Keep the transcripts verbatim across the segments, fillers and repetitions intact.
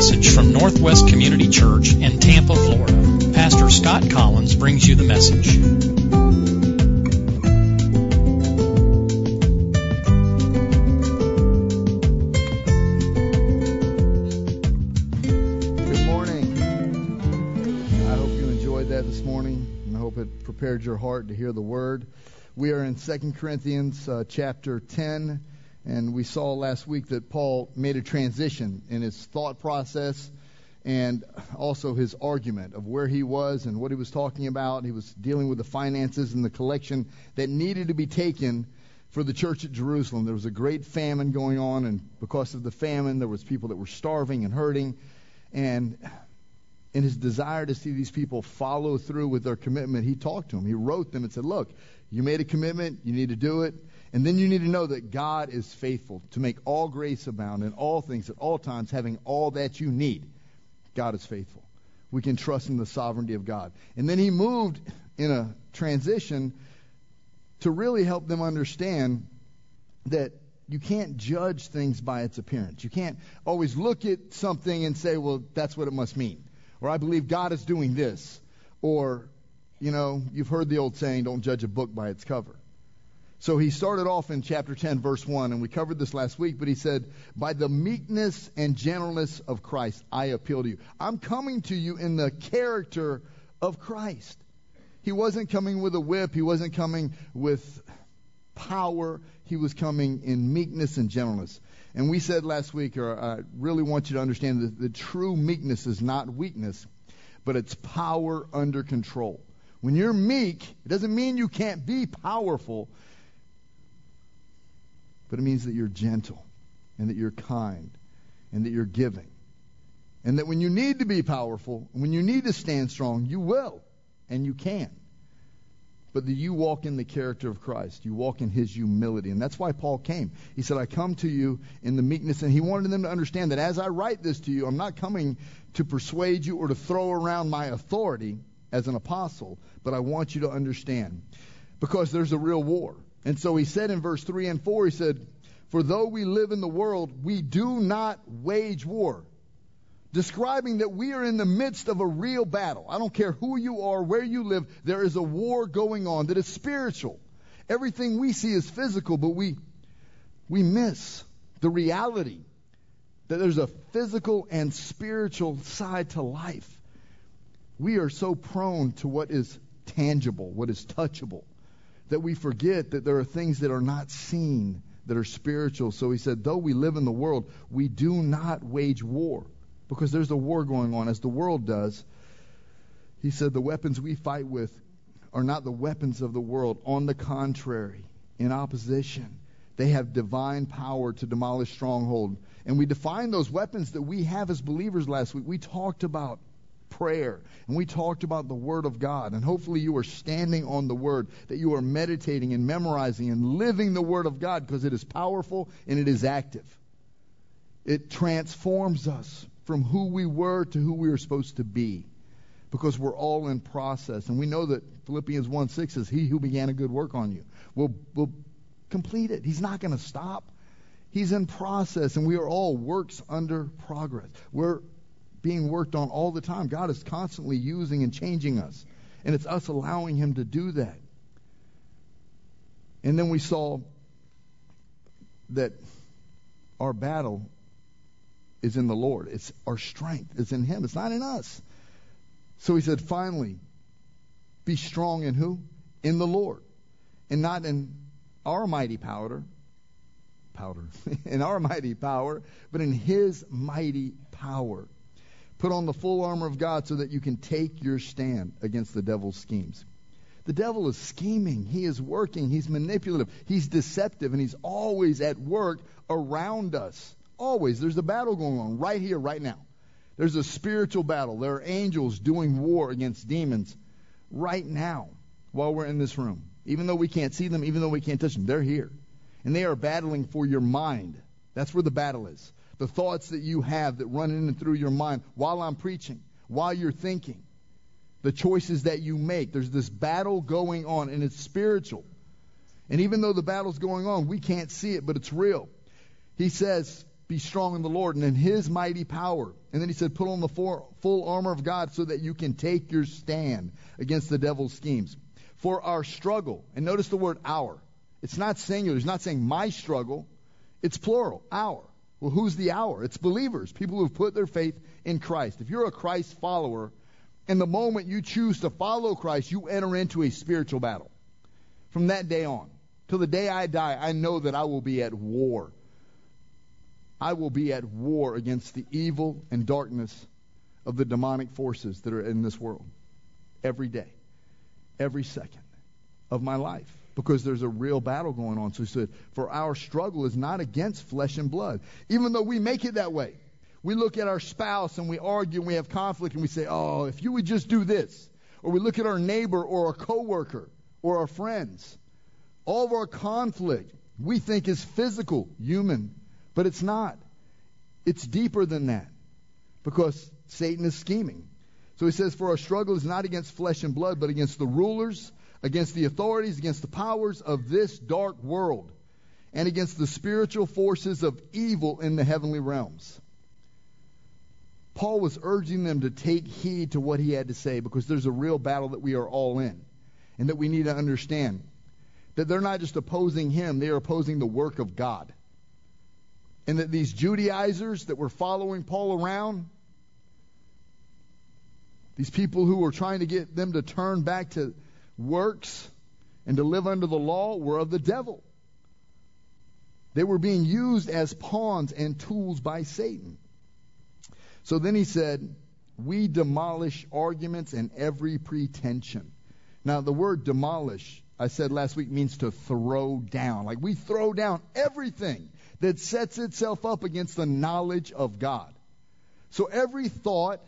message from Northwest Community Church in Tampa, Florida. Pastor Scott Collins brings you the message. Good morning. I hope you enjoyed that this morning, and I hope it prepared your heart to hear the word. We are in Second Corinthians uh, chapter ten. And we saw last week that Paul made a transition in his thought process and also his argument of where he was and what he was talking about. He was dealing with the finances and the collection that needed to be taken for the church at Jerusalem. There was a great famine going on, and because of the famine, there was people that were starving and hurting. And in his desire to see these people follow through with their commitment, he talked to them. He wrote them and said, look, you made a commitment, you need to do it. And then you need to know that God is faithful to make all grace abound in all things at all times, having all that you need. God is faithful. We can trust in the sovereignty of God. And then he moved in a transition to really help them understand that you can't judge things by its appearance. You can't always look at something and say, well, that's what it must mean. Or I believe God is doing this. Or, you know, you've heard the old saying, don't judge a book by its cover. So he started off in chapter ten, verse one, and we covered this last week, but he said, by the meekness and gentleness of Christ, I appeal to you. I'm coming to you in the character of Christ. He wasn't coming with a whip. He wasn't coming with power. He was coming in meekness and gentleness. And we said last week, or I really want you to understand that the true meekness is not weakness, but it's power under control. When you're meek, it doesn't mean you can't be powerful, but it means that you're gentle and that you're kind and that you're giving. And that when you need to be powerful, when you need to stand strong, you will and you can. But that you walk in the character of Christ. You walk in his humility. And that's why Paul came. He said, I come to you in the meekness. And he wanted them to understand that as I write this to you, I'm not coming to persuade you or to throw around my authority as an apostle, but I want you to understand. Because there's a real war. And so he said in verse three and four, he said, for though we live in the world, we do not wage war. Describing that we are in the midst of a real battle. I don't care who you are, where you live, there is a war going on that is spiritual. Everything we see is physical, but we, we miss the reality that there's a physical and spiritual side to life. We are so prone to what is tangible, what is touchable, that we forget that there are things that are not seen, that are spiritual. So he said, though we live in the world, we do not wage war. Because there's a war going on, as the world does. He said, the weapons we fight with are not the weapons of the world. On the contrary, in opposition, they have divine power to demolish stronghold. And we defined those weapons that we have as believers last week. We talked about prayer, and we talked about the Word of God, and hopefully you are standing on the Word, that you are meditating and memorizing and living the Word of God, because it is powerful and it is active. It transforms us from who we were to who we are supposed to be, because we're all in process. And we know that Philippians one six says, he who began a good work on you will, will complete it. He's not going to stop. He's in process, and we are all works under progress. We're being worked on all the time. God is constantly using and changing us, and it's us allowing him to do that. And then we saw that our battle is in the Lord. It's our strength. It's in him. It's not in us. So he said, finally, be strong in who? In the Lord. And not in our mighty powder, powder, in our mighty power, but in his mighty power. Put on the full armor of God so that you can take your stand against the devil's schemes. The devil is scheming. He is working. He's manipulative. He's deceptive. And he's always at work around us. Always. There's a battle going on right here, right now. There's a spiritual battle. There are angels doing war against demons right now while we're in this room. Even though we can't see them, even though we can't touch them, they're here. And they are battling for your mind. That's where the battle is. The thoughts that you have that run in and through your mind while I'm preaching, while you're thinking, the choices that you make. There's this battle going on, and it's spiritual. And even though the battle's going on, we can't see it, but it's real. He says, Be strong in the Lord and in his mighty power. And then he said, put on the full, full armor of God so that you can take your stand against the devil's schemes. For our struggle, and notice the word our. It's not singular. He's not saying my struggle. It's plural, our. Well, who's the our? It's believers, people who've put their faith in Christ. If you're a Christ follower, and the moment you choose to follow Christ, you enter into a spiritual battle. From that day on, till the day I die, I know that I will be at war. I will be at war against the evil and darkness of the demonic forces that are in this world. Every day. Every second of my life. Because there's a real battle going on. So he said, for our struggle is not against flesh and blood. Even though we make it that way. We look at our spouse and we argue and we have conflict and we say, oh, if you would just do this. Or we look at our neighbor or our coworker or our friends. All of our conflict we think is physical, human. But it's not. It's deeper than that. Because Satan is scheming. So he says, for our struggle is not against flesh and blood, but against the rulers, against the authorities, against the powers of this dark world, and against the spiritual forces of evil in the heavenly realms. Paul was urging them to take heed to what he had to say, because there's a real battle that we are all in, and that we need to understand that they're not just opposing him, they are opposing the work of God. And that these Judaizers that were following Paul around, these people who were trying to get them to turn back to works and to live under the law, were of the devil. They were being used as pawns and tools by Satan. So then he said, we demolish arguments and every pretension. Now the word demolish, I said last week, means to throw down. Like we throw down everything that sets itself up against the knowledge of God. So every thought,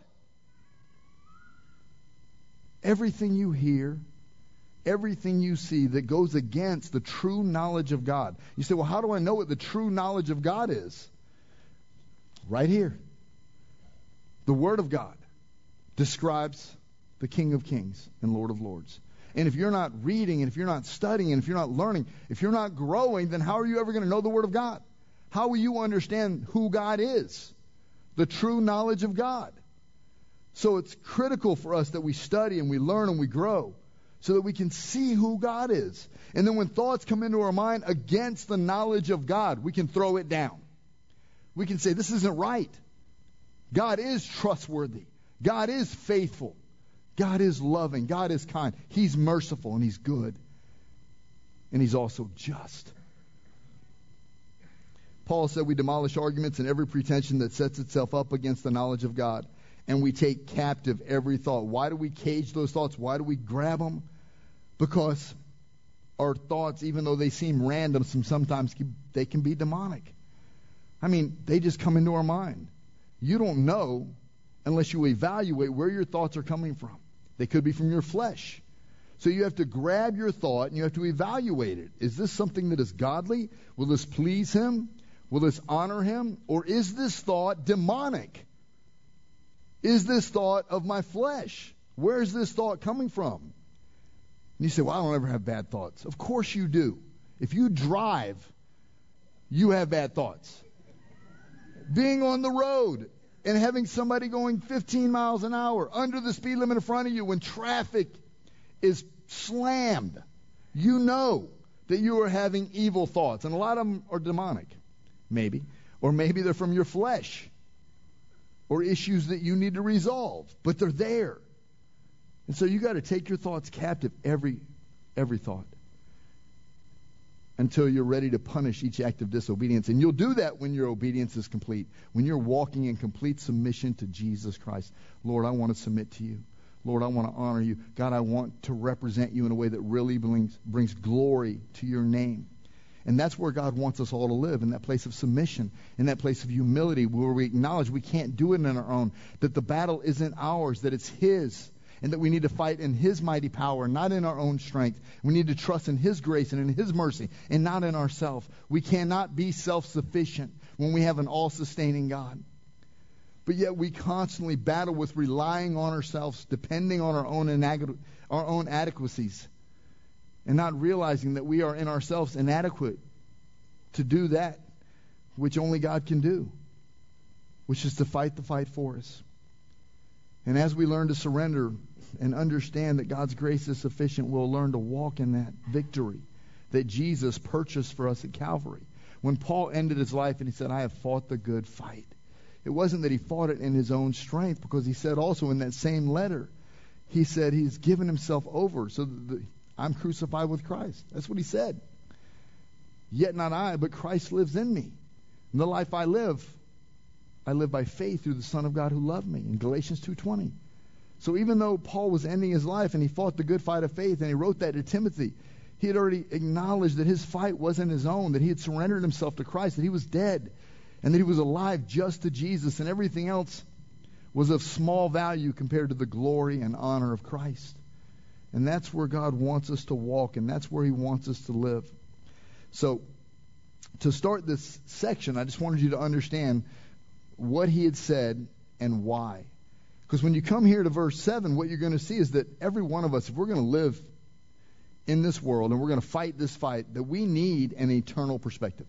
everything you hear, everything you see that goes against the true knowledge of God. You say, well, how do I know what the true knowledge of God is? Right here. The Word of God describes the King of Kings and Lord of Lords. And if you're not reading, and if you're not studying, and if you're not learning, if you're not growing, then how are you ever going to know the Word of God? How will you understand who God is? The true knowledge of God. So it's critical for us that we study and we learn and we grow so that we can see who God is. And then when thoughts come into our mind against the knowledge of God, we can throw it down. We can say, this isn't right. God is trustworthy. God is faithful. God is loving. God is kind. He's merciful and He's good. And He's also just. Paul said we demolish arguments and every pretension that sets itself up against the knowledge of God. And we take captive every thought. Why do we cage those thoughts? Why do we grab them? Because our thoughts, even though they seem random, sometimes they can be demonic. I mean, they just come into our mind. You don't know unless you evaluate where your thoughts are coming from. They could be from your flesh. So you have to grab your thought and you have to evaluate it. Is this something that is godly? Will this please Him? Will this honor Him? Or is this thought demonic? Is this thought of my flesh? Where is this thought coming from? And you say, well, I don't ever have bad thoughts. Of course you do. If you drive, you have bad thoughts. Being on the road and having somebody going fifteen miles an hour under the speed limit in front of you when traffic is slammed, you know that you are having evil thoughts. And a lot of them are demonic, maybe. Or maybe they're from your flesh. Or issues that you need to resolve. But they're there. And so you got to take your thoughts captive, every every thought. Until you're ready to punish each act of disobedience. And you'll do that when your obedience is complete. When you're walking in complete submission to Jesus Christ. Lord, I want to submit to you. Lord, I want to honor you. God, I want to represent you in a way that really brings, brings glory to your name. And that's where God wants us all to live, in that place of submission, in that place of humility, where we acknowledge we can't do it on our own, that the battle isn't ours, that it's His, and that we need to fight in His mighty power, not in our own strength. We need to trust in His grace and in His mercy, and not in ourselves. We cannot be self-sufficient when we have an all-sustaining God. But yet we constantly battle with relying on ourselves, depending on our own inag- our own adequacies, and not realizing that we are in ourselves inadequate to do that which only God can do. which is to fight the fight for us. And as we learn to surrender and understand that God's grace is sufficient, we'll learn to walk in that victory that Jesus purchased for us at Calvary. When Paul ended his life and he said, I have fought the good fight, it wasn't that he fought it in his own strength, because he said also in that same letter, he said he's given himself over so that the, I'm crucified with Christ. That's what he said. Yet not I, but Christ lives in me. And the life I live, I live by faith through the Son of God who loved me, in Galatians two twenty. So even though Paul was ending his life and he fought the good fight of faith and he wrote that to Timothy, he had already acknowledged that his fight wasn't his own, that he had surrendered himself to Christ, that he was dead, and that he was alive just to Jesus, and everything else was of small value compared to the glory and honor of Christ. And that's where God wants us to walk, and that's where he wants us to live. So, to start this section, I just wanted you to understand what he had said and why. Because when you come here to verse seven, what you're going to see is that every one of us, if we're going to live in this world and we're going to fight this fight, that we need an eternal perspective.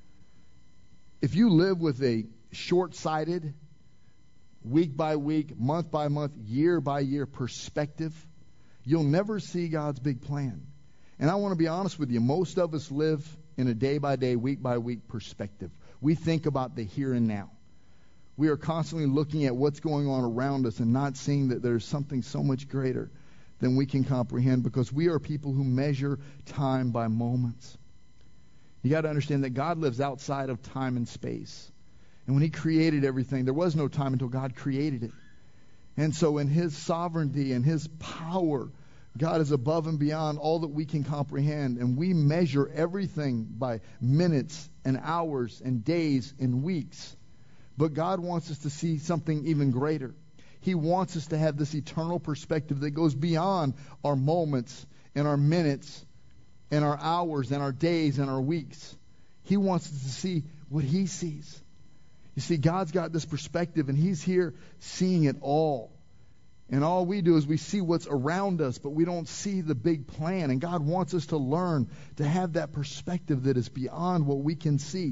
If you live with a short-sighted, week by week, month by month, year by year perspective, you'll never see God's big plan. And I want to be honest with you, most of us live in a day-by-day, week-by-week perspective. We think about the here and now. We are constantly looking at what's going on around us and not seeing that there's something so much greater than we can comprehend, because we are people who measure time by moments. You got to understand that God lives outside of time and space. And when he created everything, there was no time until God created it. And so in his sovereignty and his power, God is above and beyond all that we can comprehend. And we measure everything by minutes and hours and days and weeks. But God wants us to see something even greater. He wants us to have this eternal perspective that goes beyond our moments and our minutes and our hours and our days and our weeks. He wants us to see what he sees. You see, God's got this perspective, and he's here seeing it all. And all we do is we see what's around us, but we don't see the big plan. And God wants us to learn to have that perspective that is beyond what we can see.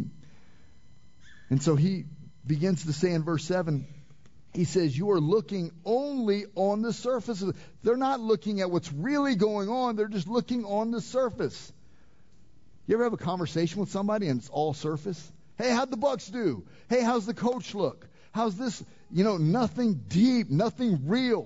And so he begins to say in verse seven, he says, you are looking only on the surface of it. They're not looking at what's really going on. They're just looking on the surface. You ever have a conversation with somebody and it's all surface? Hey, how'd the Bucks do? Hey, how's the coach look? How's this? You know, nothing deep, nothing real,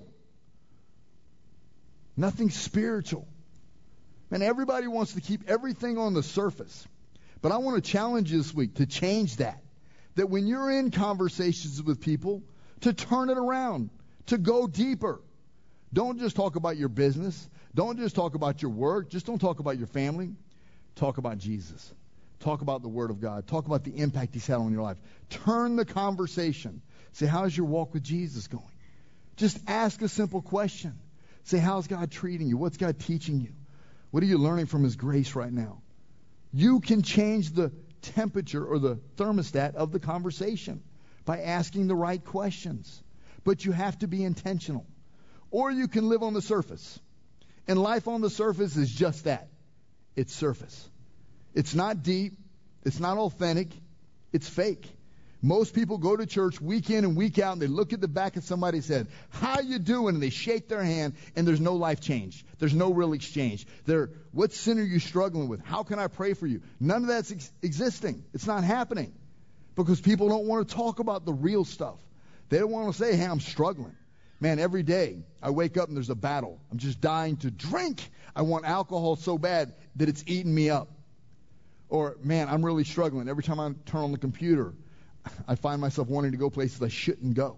nothing spiritual. And everybody wants to keep everything on the surface. But I want to challenge you this week to change that. That when you're in conversations with people, to turn it around, to go deeper. Don't just talk about your business. Don't just talk about your work. Just don't talk about your family. Talk about Jesus. Talk about the Word of God. Talk about the impact he's had on your life. Turn the conversation. Say, how's your walk with Jesus going? Just ask a simple question. Say, how's God treating you? What's God teaching you? What are you learning from his grace right now? You can change the temperature or the thermostat of the conversation by asking the right questions. But you have to be intentional. Or you can live on the surface. And life on the surface is just that. It's surface. It's not deep. It's not authentic. It's fake. Most people go to church week in and week out and they look at the back of somebody's head. How you doing? And they shake their hand and there's no life change. There's no real exchange. They're, what sin are you struggling with? How can I pray for you? None of that's ex- existing. It's not happening. Because people don't want to talk about the real stuff. They don't want to say, hey, I'm struggling. Man, every day I wake up and there's a battle. I'm just dying to drink. I want alcohol so bad that it's eating me up. Or, man, I'm really struggling. Every time I turn on the computer, I find myself wanting to go places I shouldn't go.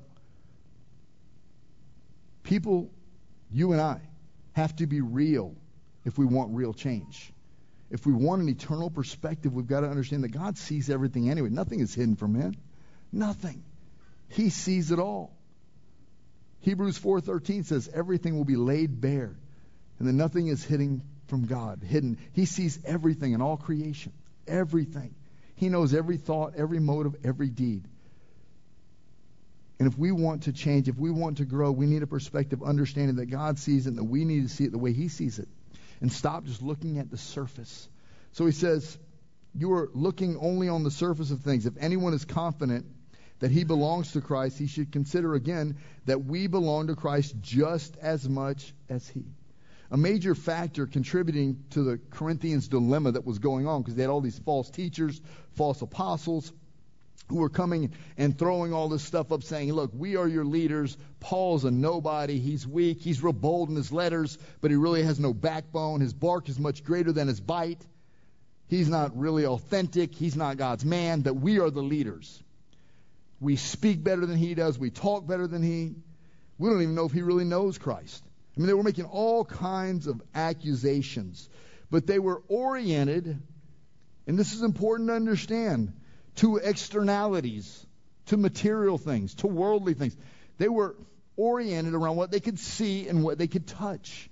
People, you and I, have to be real if we want real change. If we want an eternal perspective, we've got to understand that God sees everything anyway. Nothing is hidden from him. Nothing. He sees it all. Hebrews four thirteen says everything will be laid bare, and that nothing is hidden from God, hidden. He sees everything in all creation. Everything. He knows every thought, every motive, every deed. And if we want to change, if we want to grow, we need a perspective understanding that God sees it and that we need to see it the way he sees it. And stop just looking at the surface. So he says, you are looking only on the surface of things. If anyone is confident that he belongs to Christ, he should consider again that we belong to Christ just as much as he. A major factor contributing to the Corinthians' dilemma that was going on, because they had all these false teachers, false apostles, who were coming and throwing all this stuff up, saying, look, we are your leaders. Paul's a nobody. He's weak. He's real bold in his letters, but he really has no backbone. His bark is much greater than his bite. He's not really authentic. He's not God's man. That we are the leaders. We speak better than he does. We talk better than he. We don't even know if he really knows Christ. I mean, they were making all kinds of accusations, but they were oriented, and this is important to understand, to externalities, to material things, to worldly things. They were oriented around what they could see and what they could touch.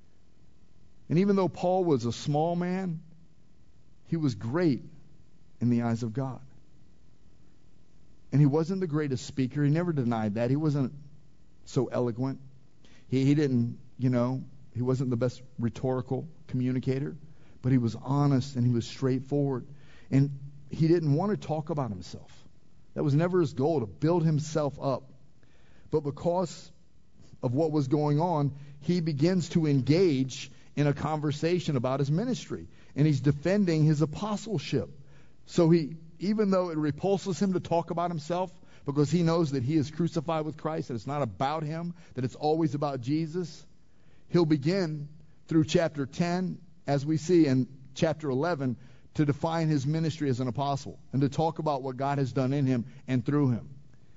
And even though Paul was a small man, he was great in the eyes of God. And he wasn't the greatest speaker. He never denied that. He wasn't so eloquent. He, he didn't, you know, he wasn't the best rhetorical communicator, but he was honest and he was straightforward. And he didn't want to talk about himself. That was never his goal, to build himself up. But because of what was going on, he begins to engage in a conversation about his ministry. And he's defending his apostleship. So he, even though it repulses him to talk about himself, because he knows that he is crucified with Christ, that it's not about him, that it's always about Jesus, he'll begin through chapter ten, as we see in chapter eleven, to define his ministry as an apostle and to talk about what God has done in him and through him.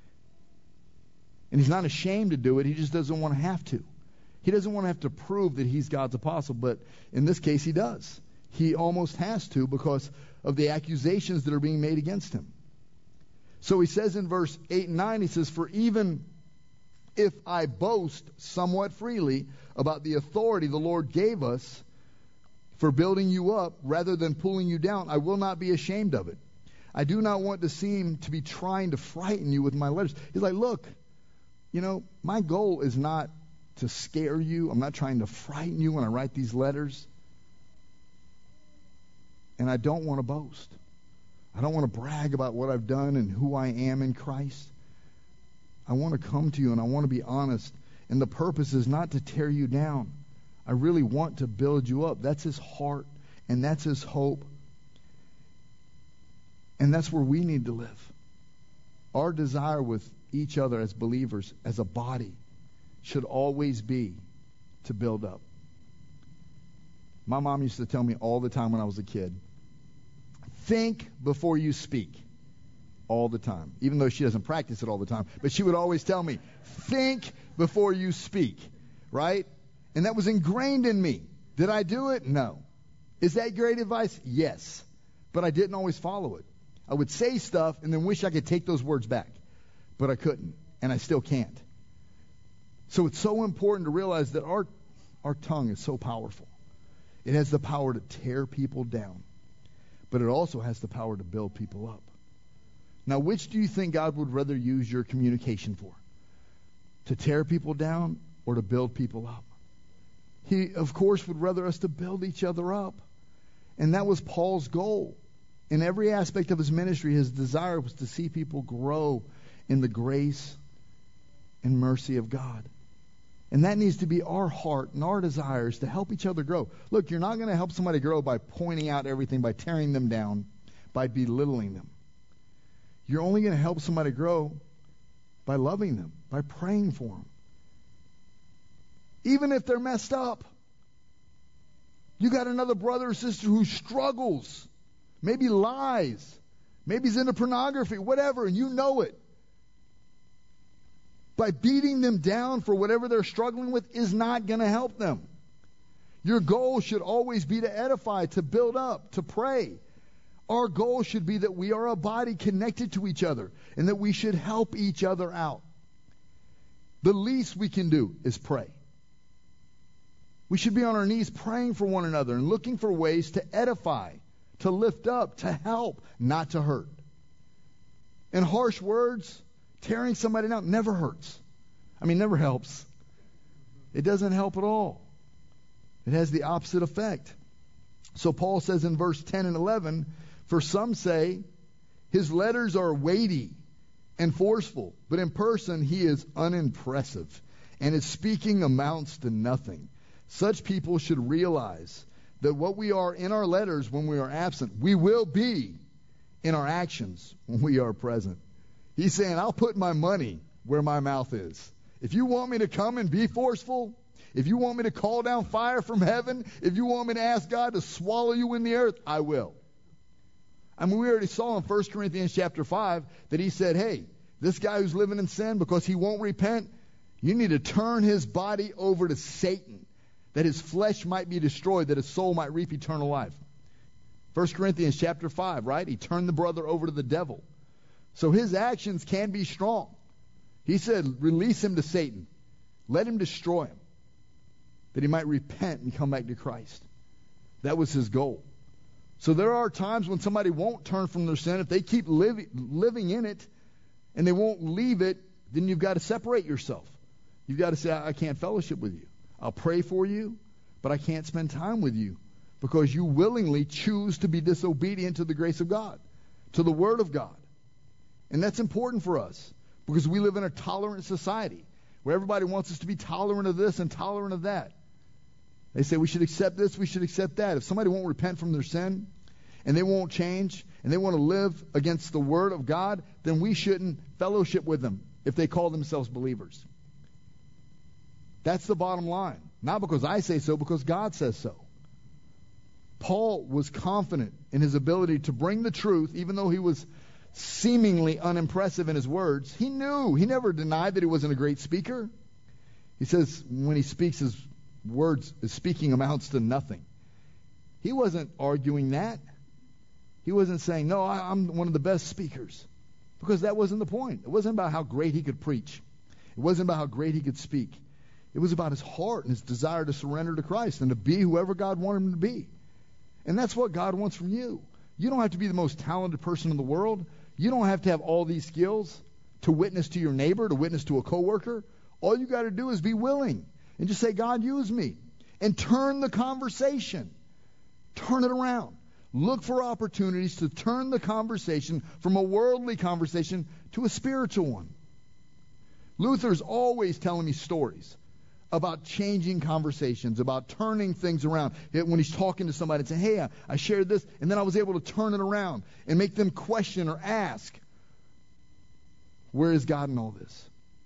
And he's not ashamed to do it. He just doesn't want to have to. He doesn't want to have to prove that he's God's apostle, but in this case he does. He almost has to because of the accusations that are being made against him. So he says in verse eight and nine, he says, for even if I boast somewhat freely about the authority the Lord gave us for building you up rather than pulling you down, I will not be ashamed of it. I do not want to seem to be trying to frighten you with my letters. He's like, look, you know, my goal is not to scare you. I'm not trying to frighten you when I write these letters. And I don't want to boast. I don't want to brag about what I've done and who I am in Christ. I want to come to you and I want to be honest. And the purpose is not to tear you down. I really want to build you up. That's his heart and that's his hope. And that's where we need to live. Our desire with each other as believers, as a body, should always be to build up. My mom used to tell me all the time when I was a kid, think before you speak. All the time. Even though she doesn't practice it all the time. But she would always tell me, think before you speak. Right? And that was ingrained in me. Did I do it? No. Is that great advice? Yes. But I didn't always follow it. I would say stuff and then wish I could take those words back. But I couldn't. And I still can't. So it's so important to realize that our, our tongue is so powerful. It has the power to tear people down. But it also has the power to build people up. Now, which do you think God would rather use your communication for? To tear people down or to build people up? He, of course, would rather us to build each other up. And that was Paul's goal. In every aspect of his ministry, his desire was to see people grow in the grace and mercy of God. And that needs to be our heart and our desires to help each other grow. Look, you're not going to help somebody grow by pointing out everything, by tearing them down, by belittling them. You're only going to help somebody grow by loving them, by praying for them. Even if they're messed up. You got another brother or sister who struggles, maybe lies, maybe he's into pornography, whatever, and you know it. By beating them down for whatever they're struggling with is not going to help them. Your goal should always be to edify, to build up, to pray. Our goal should be that we are a body connected to each other and that we should help each other out. The least we can do is pray. We should be on our knees praying for one another and looking for ways to edify, to lift up, to help, not to hurt. And harsh words, tearing somebody down, never hurts. I mean, never helps. It doesn't help at all. It has the opposite effect. So Paul says in verse ten and eleven, for some say his letters are weighty and forceful, but in person he is unimpressive, and his speaking amounts to nothing. Such people should realize that what we are in our letters when we are absent, we will be in our actions when we are present. He's saying, I'll put my money where my mouth is. If you want me to come and be forceful, if you want me to call down fire from heaven, if you want me to ask God to swallow you in the earth, I will. I mean, we already saw in First Corinthians chapter five that he said, hey, this guy who's living in sin because he won't repent, you need to turn his body over to Satan, that his flesh might be destroyed, that his soul might reap eternal life. First Corinthians chapter five, right? He turned the brother over to the devil. So his actions can be strong. He said, release him to Satan. Let him destroy him, that he might repent and come back to Christ. That was his goal. So there are times when somebody won't turn from their sin. If they keep living, living in it and they won't leave it, then you've got to separate yourself. You've got to say, I can't fellowship with you. I'll pray for you, but I can't spend time with you because you willingly choose to be disobedient to the grace of God, to the Word of God. And that's important for us because we live in a tolerant society where everybody wants us to be tolerant of this and tolerant of that. They say we should accept this, we should accept that. If somebody won't repent from their sin and they won't change and they want to live against the Word of God, then we shouldn't fellowship with them if they call themselves believers. That's the bottom line. Not because I say so, because God says so. Paul was confident in his ability to bring the truth, even though he was seemingly unimpressive in his words. He knew. He never denied that he wasn't a great speaker. He says when he speaks, his words, his speaking amounts to nothing. He wasn't arguing that. He wasn't saying, no, I, I'm one of the best speakers. Because that wasn't the point. It wasn't about how great he could preach. It wasn't about how great he could speak. It was about his heart and his desire to surrender to Christ and to be whoever God wanted him to be. And that's what God wants from you. You don't have to be the most talented person in the world. You don't have to have all these skills to witness to your neighbor, to witness to a coworker. All you got to do is be willing and just say, God, use me. And turn the conversation. Turn it around. Look for opportunities to turn the conversation from a worldly conversation to a spiritual one. Luther's always telling me stories about changing conversations, about turning things around. When he's talking to somebody and saying, hey, I, I shared this, and then I was able to turn it around and make them question or ask, where is God in all this?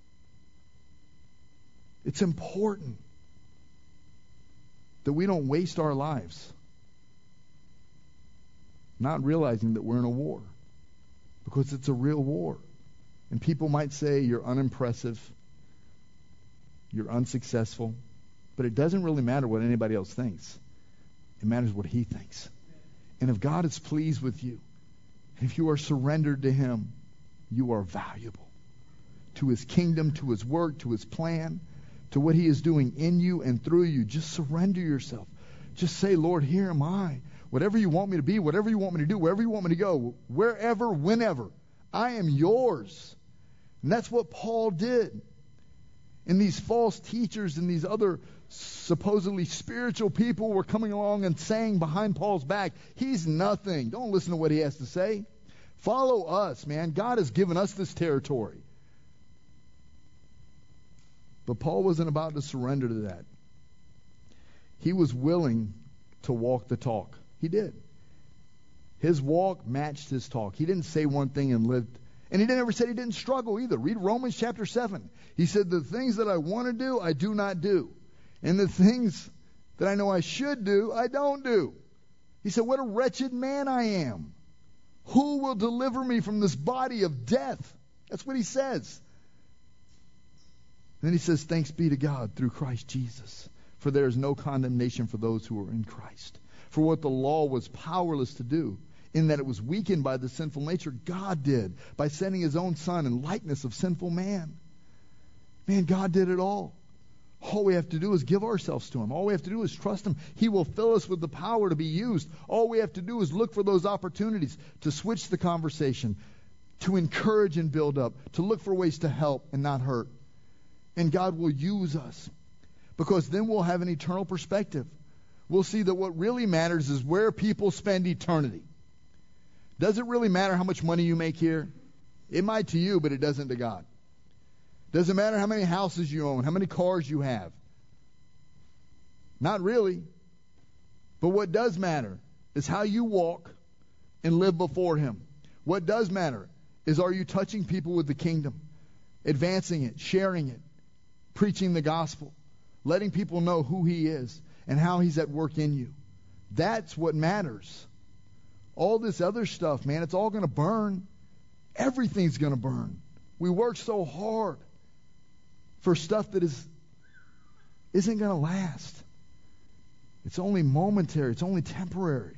It's important that we don't waste our lives not realizing that we're in a war, because it's a real war. And people might say you're unimpressive, you're unsuccessful, but it doesn't really matter what anybody else thinks. It matters what He thinks. And if God is pleased with you, if you are surrendered to Him, you are valuable to His kingdom, to His work, to His plan, to what He is doing in you and through you. Just surrender yourself. Just say, Lord, here am I. Whatever you want me to be, whatever you want me to do, wherever you want me to go, wherever, whenever, I am yours. And that's what Paul did. And these false teachers and these other supposedly spiritual people were coming along and saying behind Paul's back, he's nothing. Don't listen to what he has to say. Follow us, man. God has given us this territory. But Paul wasn't about to surrender to that. He was willing to walk the talk. He did. His walk matched his talk. He didn't say one thing and lived. And he never said he didn't struggle either. Read Romans chapter seven. He said, the things that I want to do, I do not do. And the things that I know I should do, I don't do. He said, what a wretched man I am. Who will deliver me from this body of death? That's what he says. And then he says, thanks be to God through Christ Jesus. For there is no condemnation for those who are in Christ. For what the law was powerless to do, in that it was weakened by the sinful nature, God did by sending His own Son in likeness of sinful man. Man, God did it all. All we have to do is give ourselves to Him. All we have to do is trust Him. He will fill us with the power to be used. All we have to do is look for those opportunities to switch the conversation, to encourage and build up, to look for ways to help and not hurt. And God will use us, because then we'll have an eternal perspective. We'll see that what really matters is where people spend eternity. Does it really matter how much money you make here? It might to you, but it doesn't to God. Doesn't matter how many houses you own, how many cars you have. Not really. But what does matter is how you walk and live before Him. What does matter is, are you touching people with the kingdom, advancing it, sharing it, preaching the gospel, letting people know who He is and how He's at work in you. That's what matters. All this other stuff, man, it's all going to burn. Everything's going to burn. We work so hard for stuff that is, isn't going to last. It's only momentary. It's only temporary.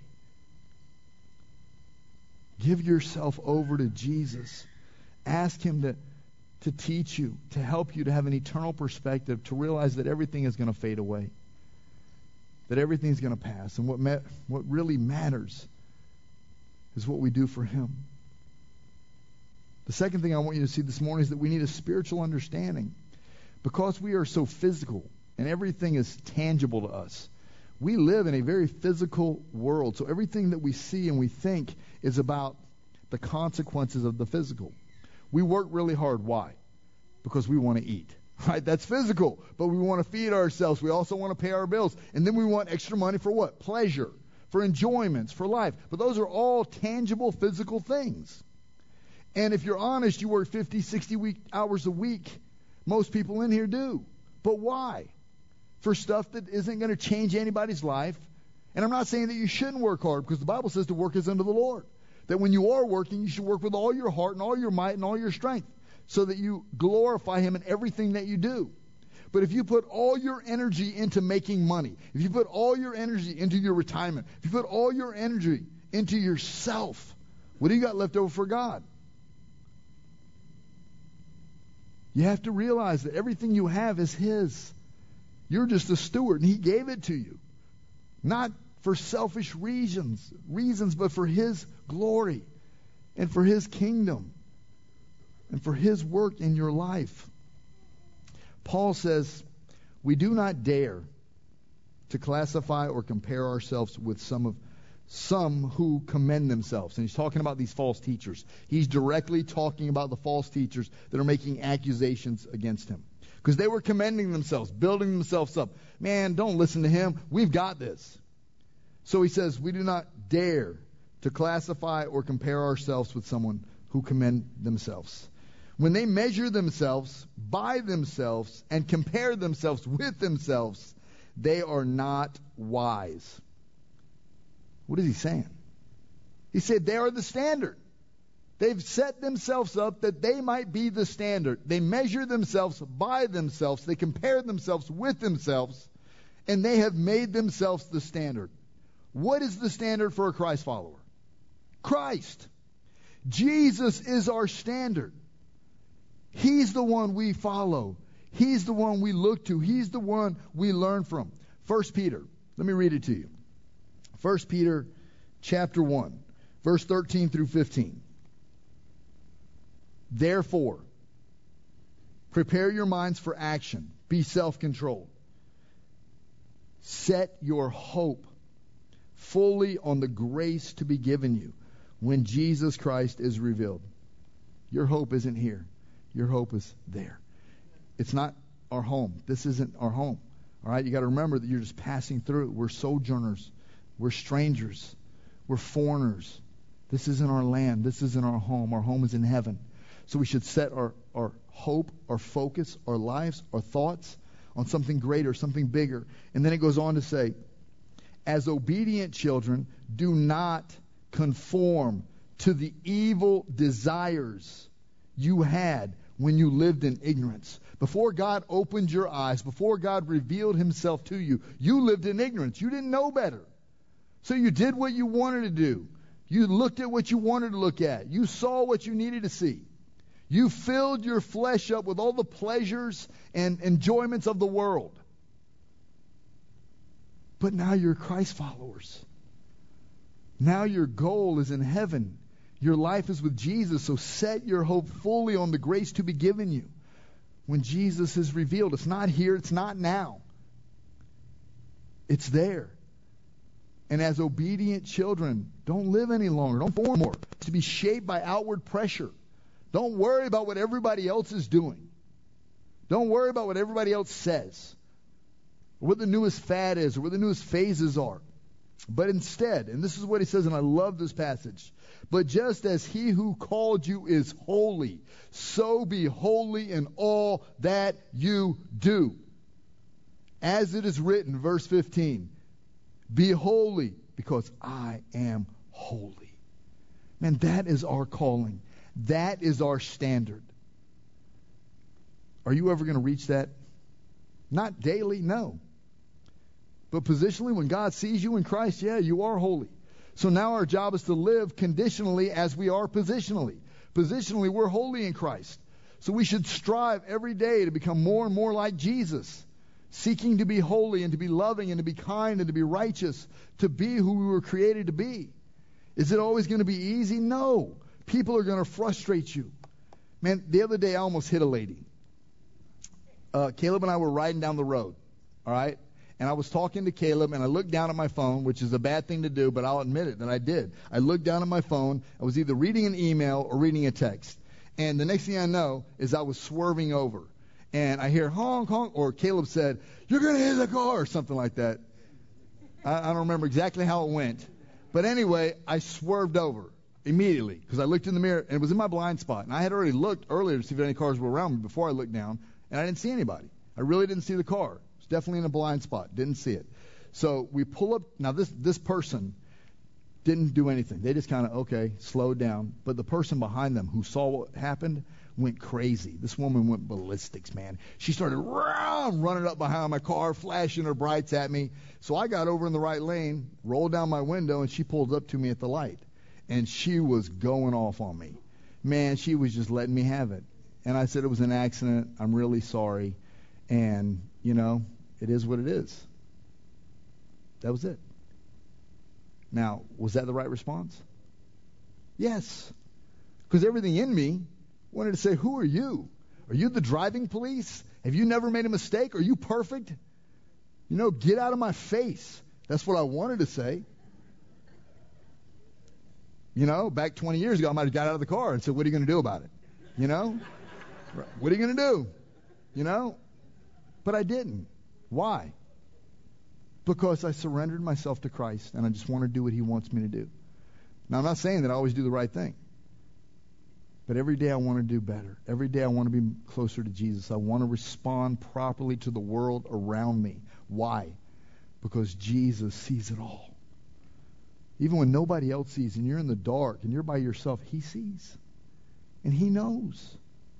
Give yourself over to Jesus. Ask Him to, to teach you, to help you to have an eternal perspective, to realize that everything is going to fade away, that everything's going to pass. And what ma- what really matters is what we do for Him. The second thing I want you to see this morning is that we need a spiritual understanding. Because we are so physical and everything is tangible to us, we live in a very physical world. So everything that we see and we think is about the consequences of the physical. We work really hard. Why? Because we want to eat. Right? That's physical. But we want to feed ourselves. We also want to pay our bills. And then we want extra money for what? Pleasure. For enjoyments. For life. But those are all tangible physical things. And if you're honest, you work fifty, sixty week, hours a week. Most people in here do. But why? For stuff that isn't going to change anybody's life. And I'm not saying that you shouldn't work hard, because the Bible says to work is unto the Lord. That when you are working, you should work with all your heart and all your might and all your strength, so that you glorify Him in everything that you do. But if you put all your energy into making money, if you put all your energy into your retirement, if you put all your energy into yourself, what do you got left over for God? You have to realize that everything you have is His. You're just a steward, and He gave it to you. Not for selfish reasons, reasons, but for His glory and for His kingdom and for His work in your life. Paul says, we do not dare to classify or compare ourselves with some of some who commend themselves. And he's talking about these false teachers. He's directly talking about the false teachers that are making accusations against him. Because they were commending themselves, building themselves up. Man, don't listen to him. We've got this. So he says, we do not dare to classify or compare ourselves with someone who commend themselves. When they measure themselves by themselves and compare themselves with themselves, they are not wise. What is he saying? He said they are the standard. They've set themselves up that they might be the standard. They measure themselves by themselves. They compare themselves with themselves. And they have made themselves the standard. What is the standard for a Christ follower? Christ. Jesus is our standard. He's the one we follow. He's the one we look to. He's the one we learn from. First Peter. Let me read it to you. First Peter chapter one, verse thirteen through fifteen. Therefore, prepare your minds for action. Be self-controlled. Set your hope fully on the grace to be given you when Jesus Christ is revealed. Your hope isn't here. Your hope is there. It's not our home. This isn't our home. All right? You got to remember that you're just passing through. We're sojourners. We're strangers. We're foreigners. This isn't our land. This isn't our home. Our home is in heaven. So we should set our, our hope, our focus, our lives, our thoughts on something greater, something bigger. And then it goes on to say, as obedient children, do not conform to the evil desires you had when you lived in ignorance. Before God opened your eyes, before God revealed Himself to you, you lived in ignorance. You didn't know better. So you did what you wanted to do. You looked at what you wanted to look at. You saw what you needed to see. You filled your flesh up with all the pleasures and enjoyments of the world. But now you're Christ followers. Now your goal is in heaven. Your life is with Jesus. So set your hope fully on the grace to be given you when Jesus is revealed. It's not here. It's not now. It's there. And as obedient children, don't live any longer. Don't form more. To be shaped by outward pressure. Don't worry about what everybody else is doing. Don't worry about what everybody else says, or what the newest fad is, or what the newest phases are. But instead, and this is what he says, and I love this passage, but just as he who called you is holy, so be holy in all that you do. As it is written, verse fifteen, be holy because I am holy. Man, that is our calling. That is our standard. Are you ever going to reach that? Not daily, no. But positionally, when God sees you in Christ, yeah, you are holy. So now our job is to live conditionally as we are positionally. Positionally, we're holy in Christ. So we should strive every day to become more and more like Jesus, seeking to be holy and to be loving and to be kind and to be righteous, to be who we were created to be. Is it always going to be easy? No. People are going to frustrate you. Man, the other day I almost hit a lady. Uh, Caleb and I were riding down the road, all right? And I was talking to Caleb, and I looked down at my phone, which is a bad thing to do, but I'll admit it, that I did. I looked down at my phone. I was either reading an email or reading a text. And the next thing I know is I was swerving over. And I hear honk, honk, or Caleb said, you're going to hit the car, or something like that. I, I don't remember exactly how it went. But anyway, I swerved over immediately because I looked in the mirror, and it was in my blind spot. And I had already looked earlier to see if any cars were around me before I looked down, and I didn't see anybody. I really didn't see the car. Definitely in a blind spot. Didn't see it. So we pull up. Now this this person didn't do anything. They just kind of, okay, slowed down. But the person behind them who saw what happened went crazy. This woman went ballistics, man. She started running up behind my car, flashing her brights at me. So I got over in the right lane, rolled down my window, and she pulled up to me at the light. And she was going off on me. Man, she was just letting me have it. And I said it was an accident. I'm really sorry. And, you know, it is what it is. That was it. Now, was that the right response? Yes. Because everything in me wanted to say, who are you? Are you the driving police? Have you never made a mistake? Are you perfect? You know, get out of my face. That's what I wanted to say. You know, back twenty years ago, I might have got out of the car and said, what are you going to do about it? You know? What are you going to do? You know? But I didn't. Why? Because I surrendered myself to Christ and I just want to do what He wants me to do. Now, I'm not saying that I always do the right thing. But every day I want to do better. Every day I want to be closer to Jesus. I want to respond properly to the world around me. Why? Because Jesus sees it all. Even when nobody else sees and you're in the dark and you're by yourself, He sees. And He knows.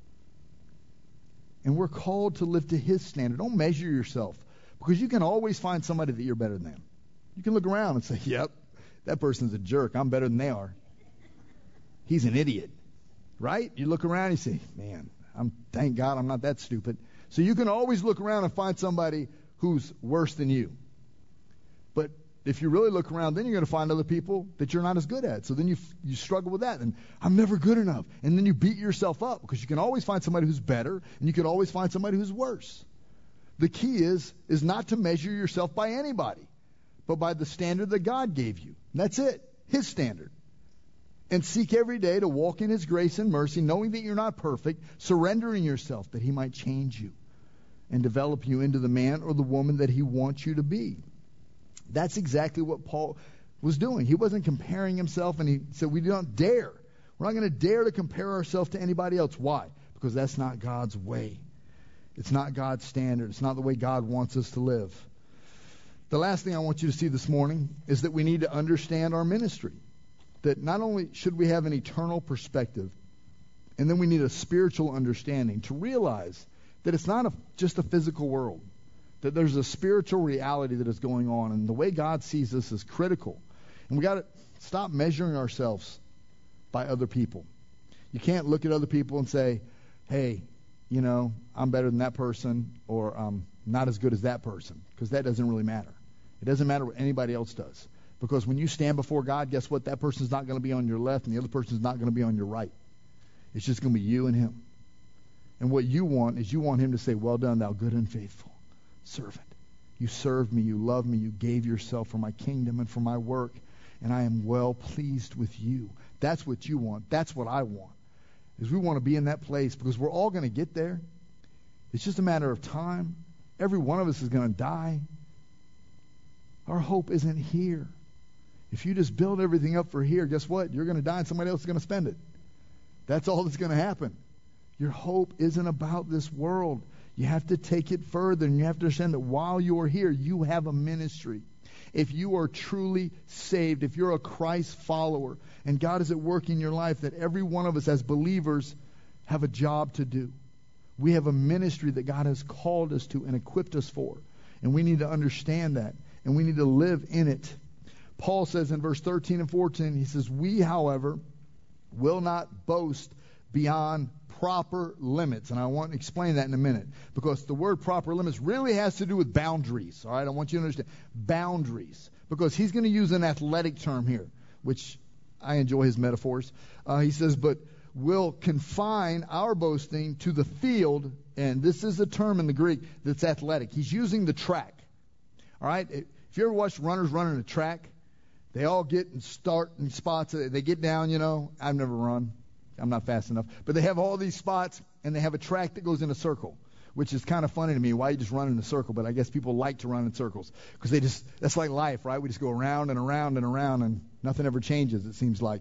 And we're called to live to His standard. Don't measure yourself. Because you can always find somebody that you're better than them. You can look around and say, yep, that person's a jerk. I'm better than they are. He's an idiot. Right? You look around and you say, man, I'm thank God I'm not that stupid. So you can always look around and find somebody who's worse than you. But if you really look around, then you're going to find other people that you're not as good at. So then you you struggle with that. And I'm never good enough. And then you beat yourself up because you can always find somebody who's better and you can always find somebody who's worse. The key is is not to measure yourself by anybody, but by the standard that God gave you. And that's it. His standard. And seek every day to walk in His grace and mercy, knowing that you're not perfect, surrendering yourself that He might change you and develop you into the man or the woman that He wants you to be. That's exactly what Paul was doing. He wasn't comparing himself, and he said we don't dare. We're not going to dare to compare ourselves to anybody else. Why? Because that's not God's way. It's not God's standard. It's not the way God wants us to live. The last thing I want you to see this morning is that we need to understand our ministry. That not only should we have an eternal perspective, and then we need a spiritual understanding to realize that it's not a, just a physical world. That there's a spiritual reality that is going on, and the way God sees this is critical. And we got to stop measuring ourselves by other people. You can't look at other people and say, hey, you know, I'm better than that person, or I'm not as good as that person, because that doesn't really matter. It doesn't matter what anybody else does. Because when you stand before God, guess what? That person's not going to be on your left, and the other person's not going to be on your right. It's just going to be you and Him. And what you want is you want Him to say, well done, thou good and faithful servant. You served me, you loved me, you gave yourself for my kingdom and for my work, and I am well pleased with you. That's what you want. That's what I want. is we want to be in that place because we're all going to get there. It's just a matter of time. Every one of us is going to die. Our hope isn't here. If you just build everything up for here, guess what? You're going to die and somebody else is going to spend it. That's all that's going to happen. Your hope isn't about this world. You have to take it further, and you have to understand that while you're here, you have a ministry. If you are truly saved, if you're a Christ follower, and God is at work in your life, that every one of us as believers have a job to do. We have a ministry that God has called us to and equipped us for. And we need to understand that. And we need to live in it. Paul says in verse thirteen and fourteen, he says, we, however, will not boast beyond proper limits. And I want to explain that in a minute. Because the word proper limits really has to do with boundaries. All right, I want you to understand. Boundaries. Because he's going to use an athletic term here, which I enjoy his metaphors. Uh, he says, but we'll confine our boasting to the field. And this is a term in the Greek that's athletic. He's using the track. All right, if you ever watch runners running a track, they all get and start in spots. They get down, you know. I've never run. I'm not fast enough. But they have all these spots, and they have a track that goes in a circle, which is kind of funny to me. Why you just run in a circle? But I guess people like to run in circles because they just, that's like life, right? We just go around and around and around, and nothing ever changes, it seems like.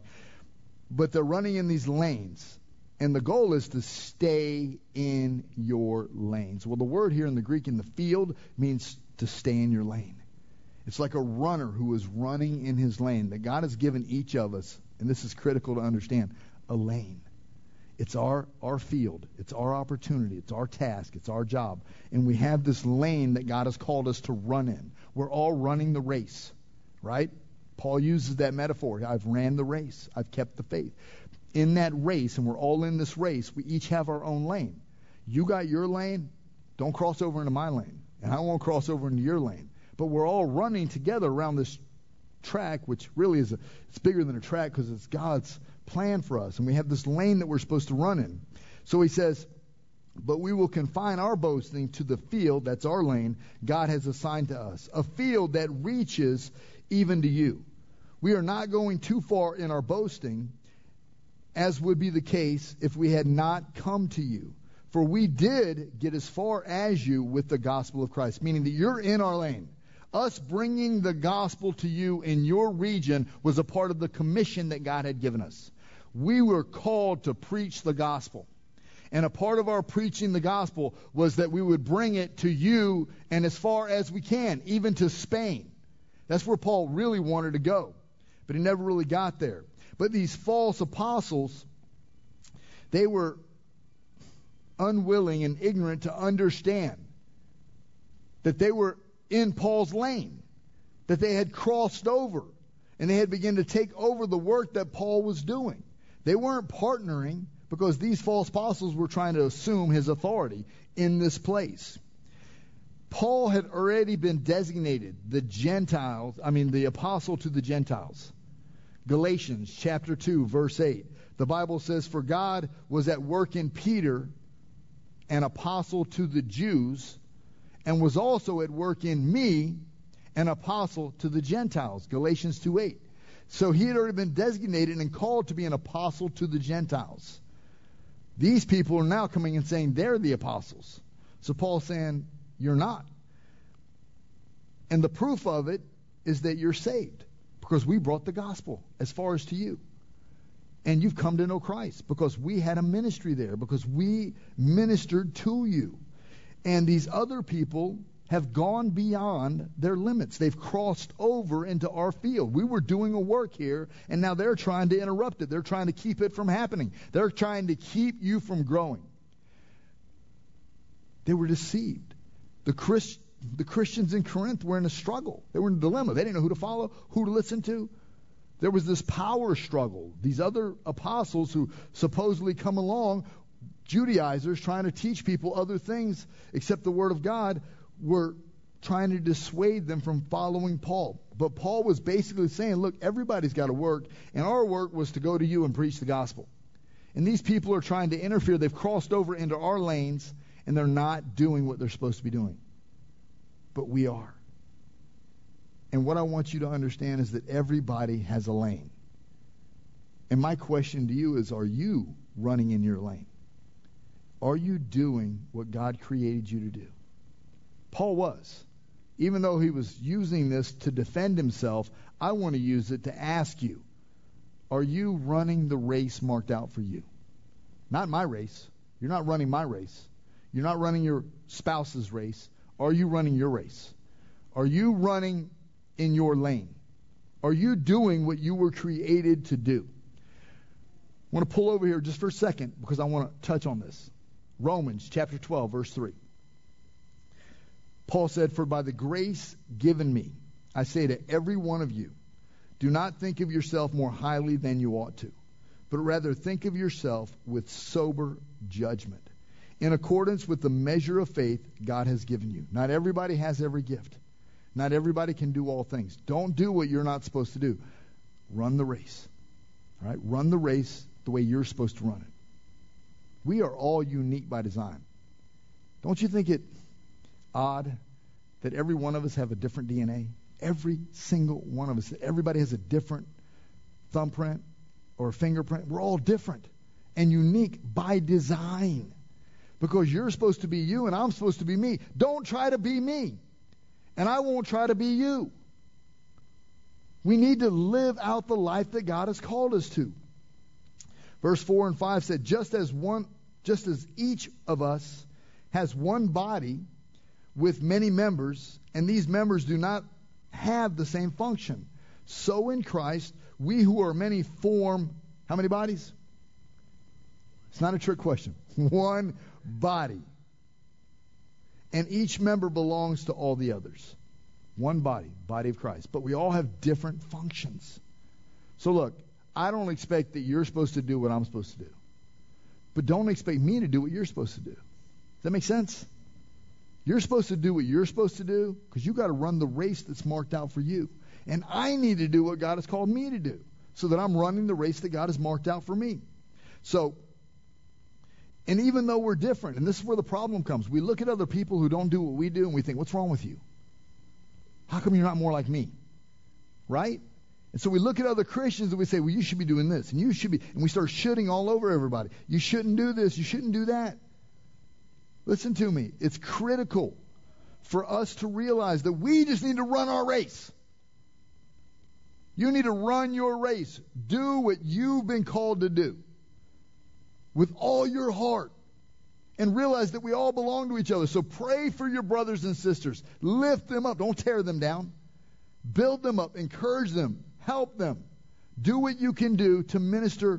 But they're running in these lanes, and the goal is to stay in your lanes. Well, the word here in the Greek in the field means to stay in your lane. It's like a runner who is running in his lane, that God has given each of us, and this is critical to understand, a lane. It's our, our field. It's our opportunity. It's our task. It's our job. And we have this lane that God has called us to run in. We're all running the race, right? Paul uses that metaphor. I've ran the race. I've kept the faith. In that race, and we're all in this race, we each have our own lane. You got your lane. Don't cross over into my lane. And I won't cross over into your lane. But we're all running together around this track, which really is a, it's bigger than a track because it's God's plan for us. And we have this lane that we're supposed to run in. So he says, but we will confine our boasting to the field, that's our lane, God has assigned to us. A field that reaches even to you. We are not going too far in our boasting, as would be the case if we had not come to you. For we did get as far as you with the gospel of Christ, meaning that you're in our lane. Us bringing the gospel to you in your region was a part of the commission that God had given us. We were called to preach the gospel. And a part of our preaching the gospel was that we would bring it to you and as far as we can, even to Spain. That's where Paul really wanted to go. But he never really got there. But these false apostles, they were unwilling and ignorant to understand that they were in Paul's lane, that they had crossed over, and they had begun to take over the work that Paul was doing. They weren't partnering because these false apostles were trying to assume his authority in this place. Paul had already been designated the Gentiles, I mean the apostle to the Gentiles. Galatians chapter two, verse eight. The Bible says, for God was at work in Peter, an apostle to the Jews, and was also at work in me, an apostle to the Gentiles. Galatians two eight. So he had already been designated and called to be an apostle to the Gentiles. These people are now coming and saying they're the apostles. So Paul's saying, you're not. And the proof of it is that you're saved, because we brought the gospel as far as to you. And you've come to know Christ because we had a ministry there, because we ministered to you. And these other people have gone beyond their limits. They've crossed over into our field. We were doing a work here, and now they're trying to interrupt it. They're trying to keep it from happening. They're trying to keep you from growing. They were deceived. The, Christ, the Christians in Corinth were in a struggle. They were in a dilemma. They didn't know who to follow, who to listen to. There was this power struggle. These other apostles who supposedly come along, Judaizers trying to teach people other things except the Word of God, were trying to dissuade them from following Paul. But Paul was basically saying, look, everybody's got to work, and our work was to go to you and preach the gospel. And these people are trying to interfere. They've crossed over into our lanes, and they're not doing what they're supposed to be doing. But we are. And what I want you to understand is that everybody has a lane. And my question to you is, are you running in your lane? Are you doing what God created you to do? Paul was. Even though he was using this to defend himself, I want to use it to ask you, are you running the race marked out for you? Not my race. You're not running my race. You're not running your spouse's race. Are you running your race? Are you running in your lane? Are you doing what you were created to do? I want to pull over here just for a second because I want to touch on this. Romans chapter twelve, verse three. Paul said, "For by the grace given me, I say to every one of you, do not think of yourself more highly than you ought to, but rather think of yourself with sober judgment, in accordance with the measure of faith God has given you." Not everybody has every gift. Not everybody can do all things. Don't do what you're not supposed to do. Run the race. All right? Run the race the way you're supposed to run it. We are all unique by design. Don't you think it odd that every one of us have a different D N A? Every single one of us. Everybody has a different thumbprint or fingerprint. We're all different and unique by design. Because you're supposed to be you and I'm supposed to be me. Don't try to be me. And I won't try to be you. We need to live out the life that God has called us to. Verse four and five said, just as one, just as each of us has one body with many members, and these members do not have the same function, so in Christ, we who are many form, how many bodies? It's not a trick question. One body. And each member belongs to all the others. One body, body of Christ. But we all have different functions. So look, I don't expect that you're supposed to do what I'm supposed to do. But don't expect me to do what you're supposed to do. Does that make sense? You're supposed to do what you're supposed to do because you've got to run the race that's marked out for you. And I need to do what God has called me to do so that I'm running the race that God has marked out for me. So, and even though we're different, and this is where the problem comes, we look at other people who don't do what we do and we think, what's wrong with you? How come you're not more like me? Right? And so we look at other Christians and we say, well, you should be doing this, and you should be, and we start shitting all over everybody. You shouldn't do this, you shouldn't do that. Listen to me. It's critical for us to realize that we just need to run our race. You need to run your race. Do what you've been called to do with all your heart. And realize that we all belong to each other. So pray for your brothers and sisters. Lift them up. Don't tear them down. Build them up. Encourage them. Help them. Do what you can do to minister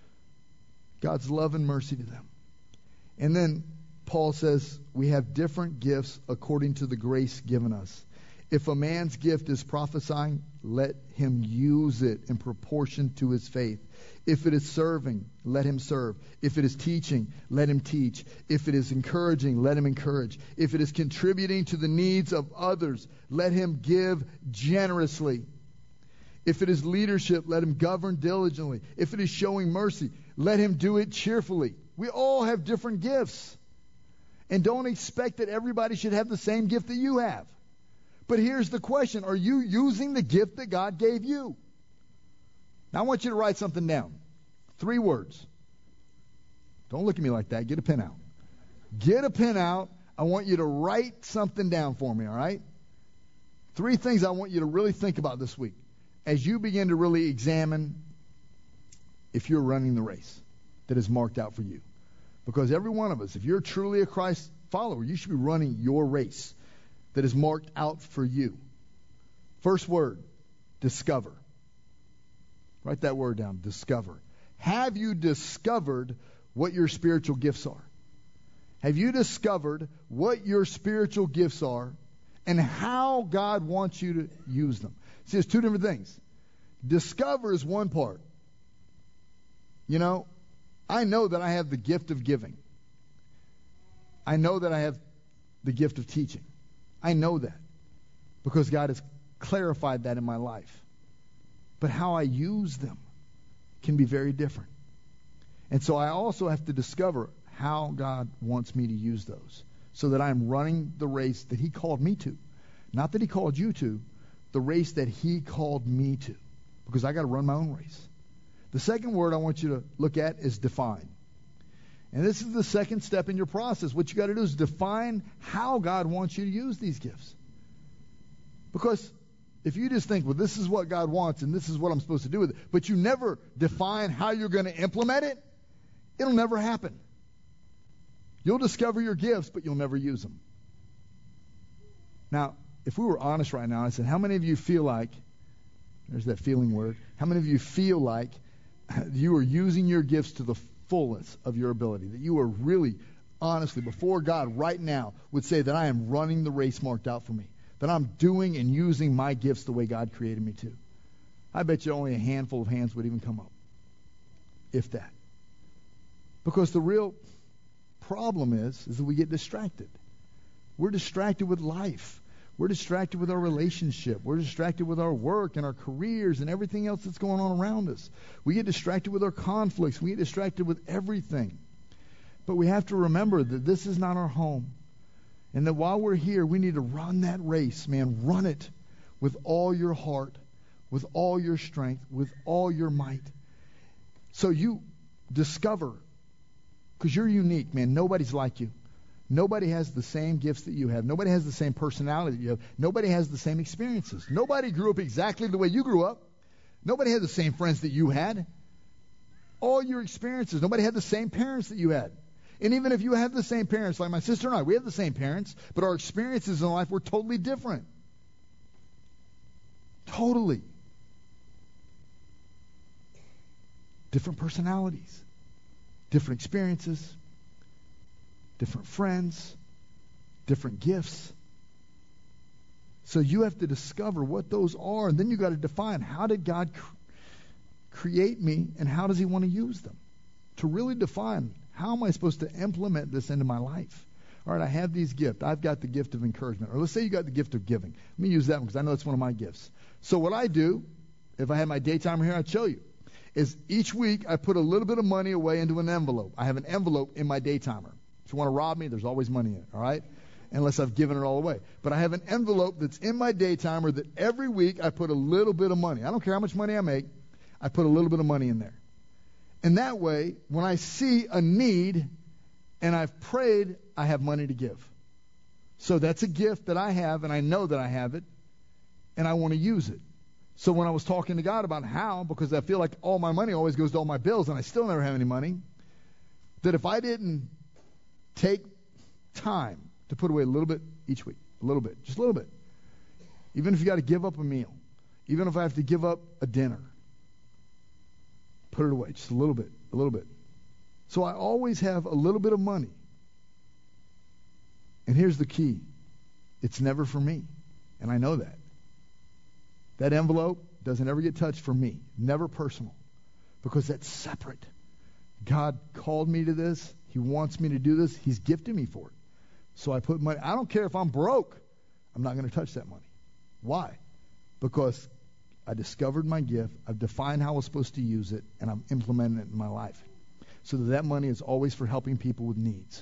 God's love and mercy to them. And then Paul says we have different gifts according to the grace given us. If a man's gift is prophesying, let him use it in proportion to his faith. If it is serving, let him serve. If it is teaching, let him teach. If it is encouraging, let him encourage. If it is contributing to the needs of others, let him give generously. If it is leadership, let him govern diligently. If it is showing mercy, let him do it cheerfully. We all have different gifts. And don't expect that everybody should have the same gift that you have. But here's the question. Are you using the gift that God gave you? Now I want you to write something down. Three words. Don't look at me like that. Get a pen out. Get a pen out. I want you to write something down for me, all right? Three things I want you to really think about this week as you begin to really examine if you're running the race that is marked out for you. Because every one of us, if you're truly a Christ follower, you should be running your race that is marked out for you. First word, discover. Write that word down, discover. Have you discovered what your spiritual gifts are? Have you discovered what your spiritual gifts are and how God wants you to use them? See, there's two different things. Discover is one part. You know, I know that I have the gift of giving. I know that I have the gift of teaching. I know that because God has clarified that in my life. But how I use them can be very different. And so I also have to discover how God wants me to use those so that I'm running the race that He called me to. Not that He called you to, the race that He called me to. Because I got to run my own race. The second word I want you to look at is define. And this is the second step in your process. What you got to do is define how God wants you to use these gifts. Because if you just think, well, this is what God wants and this is what I'm supposed to do with it, but you never define how you're going to implement it, it'll never happen. You'll discover your gifts, but you'll never use them. Now, if we were honest right now, I said, how many of you feel like, there's that feeling word, how many of you feel like you are using your gifts to the fullness of your ability, that you are really, honestly, before God right now would say that I am running the race marked out for me, that I'm doing and using my gifts the way God created me to? I bet you only a handful of hands would even come up, if that. Because the real problem is, is that we get distracted. We're distracted with life. We're distracted with our relationship. We're distracted with our work and our careers and everything else that's going on around us. We get distracted with our conflicts. We get distracted with everything. But we have to remember that this is not our home. And that while we're here, we need to run that race, man. Run it with all your heart, with all your strength, with all your might. So you discover, because you're unique, man. Nobody's like you. Nobody has the same gifts that you have. Nobody has the same personality that you have. Nobody has the same experiences. Nobody grew up exactly the way you grew up. Nobody had the same friends that you had. All your experiences. Nobody had the same parents that you had. And even if you have the same parents, like my sister and I, we have the same parents, but our experiences in life were totally different. Totally. Different personalities. Different experiences. Different friends, different gifts. So you have to discover what those are, and then you got to define, how did God cr- create me, and how does He want to use them? To really define, how am I supposed to implement this into my life? All right, I have these gifts. I've got the gift of encouragement. Or let's say you got the gift of giving. Let me use that one because I know it's one of my gifts. So what I do, if I had my daytimer here, I'd show you, is each week I put a little bit of money away into an envelope. I have an envelope in my daytimer. If you want to rob me, there's always money in it, all right? Unless I've given it all away. But I have an envelope that's in my daytimer that every week I put a little bit of money. I don't care how much money I make. I put a little bit of money in there. And that way, when I see a need and I've prayed, I have money to give. So that's a gift that I have, and I know that I have it, and I want to use it. So when I was talking to God about how, because I feel like all my money always goes to all my bills and I still never have any money, that if I didn't take time to put away a little bit each week, a little bit, just a little bit. Even if you got to give up a meal, even if I have to give up a dinner, put it away, just a little bit, a little bit. So I always have a little bit of money. And here's the key. It's never for me. And I know that. That envelope doesn't ever get touched for me. Never personal. Because that's separate. God called me to this. He wants me to do this. He's gifted me for it. So I put money. I don't care if I'm broke. I'm not going to touch that money. Why? Because I discovered my gift. I've defined how I was supposed to use it, and I'm implementing it in my life. So that that money is always for helping people with needs.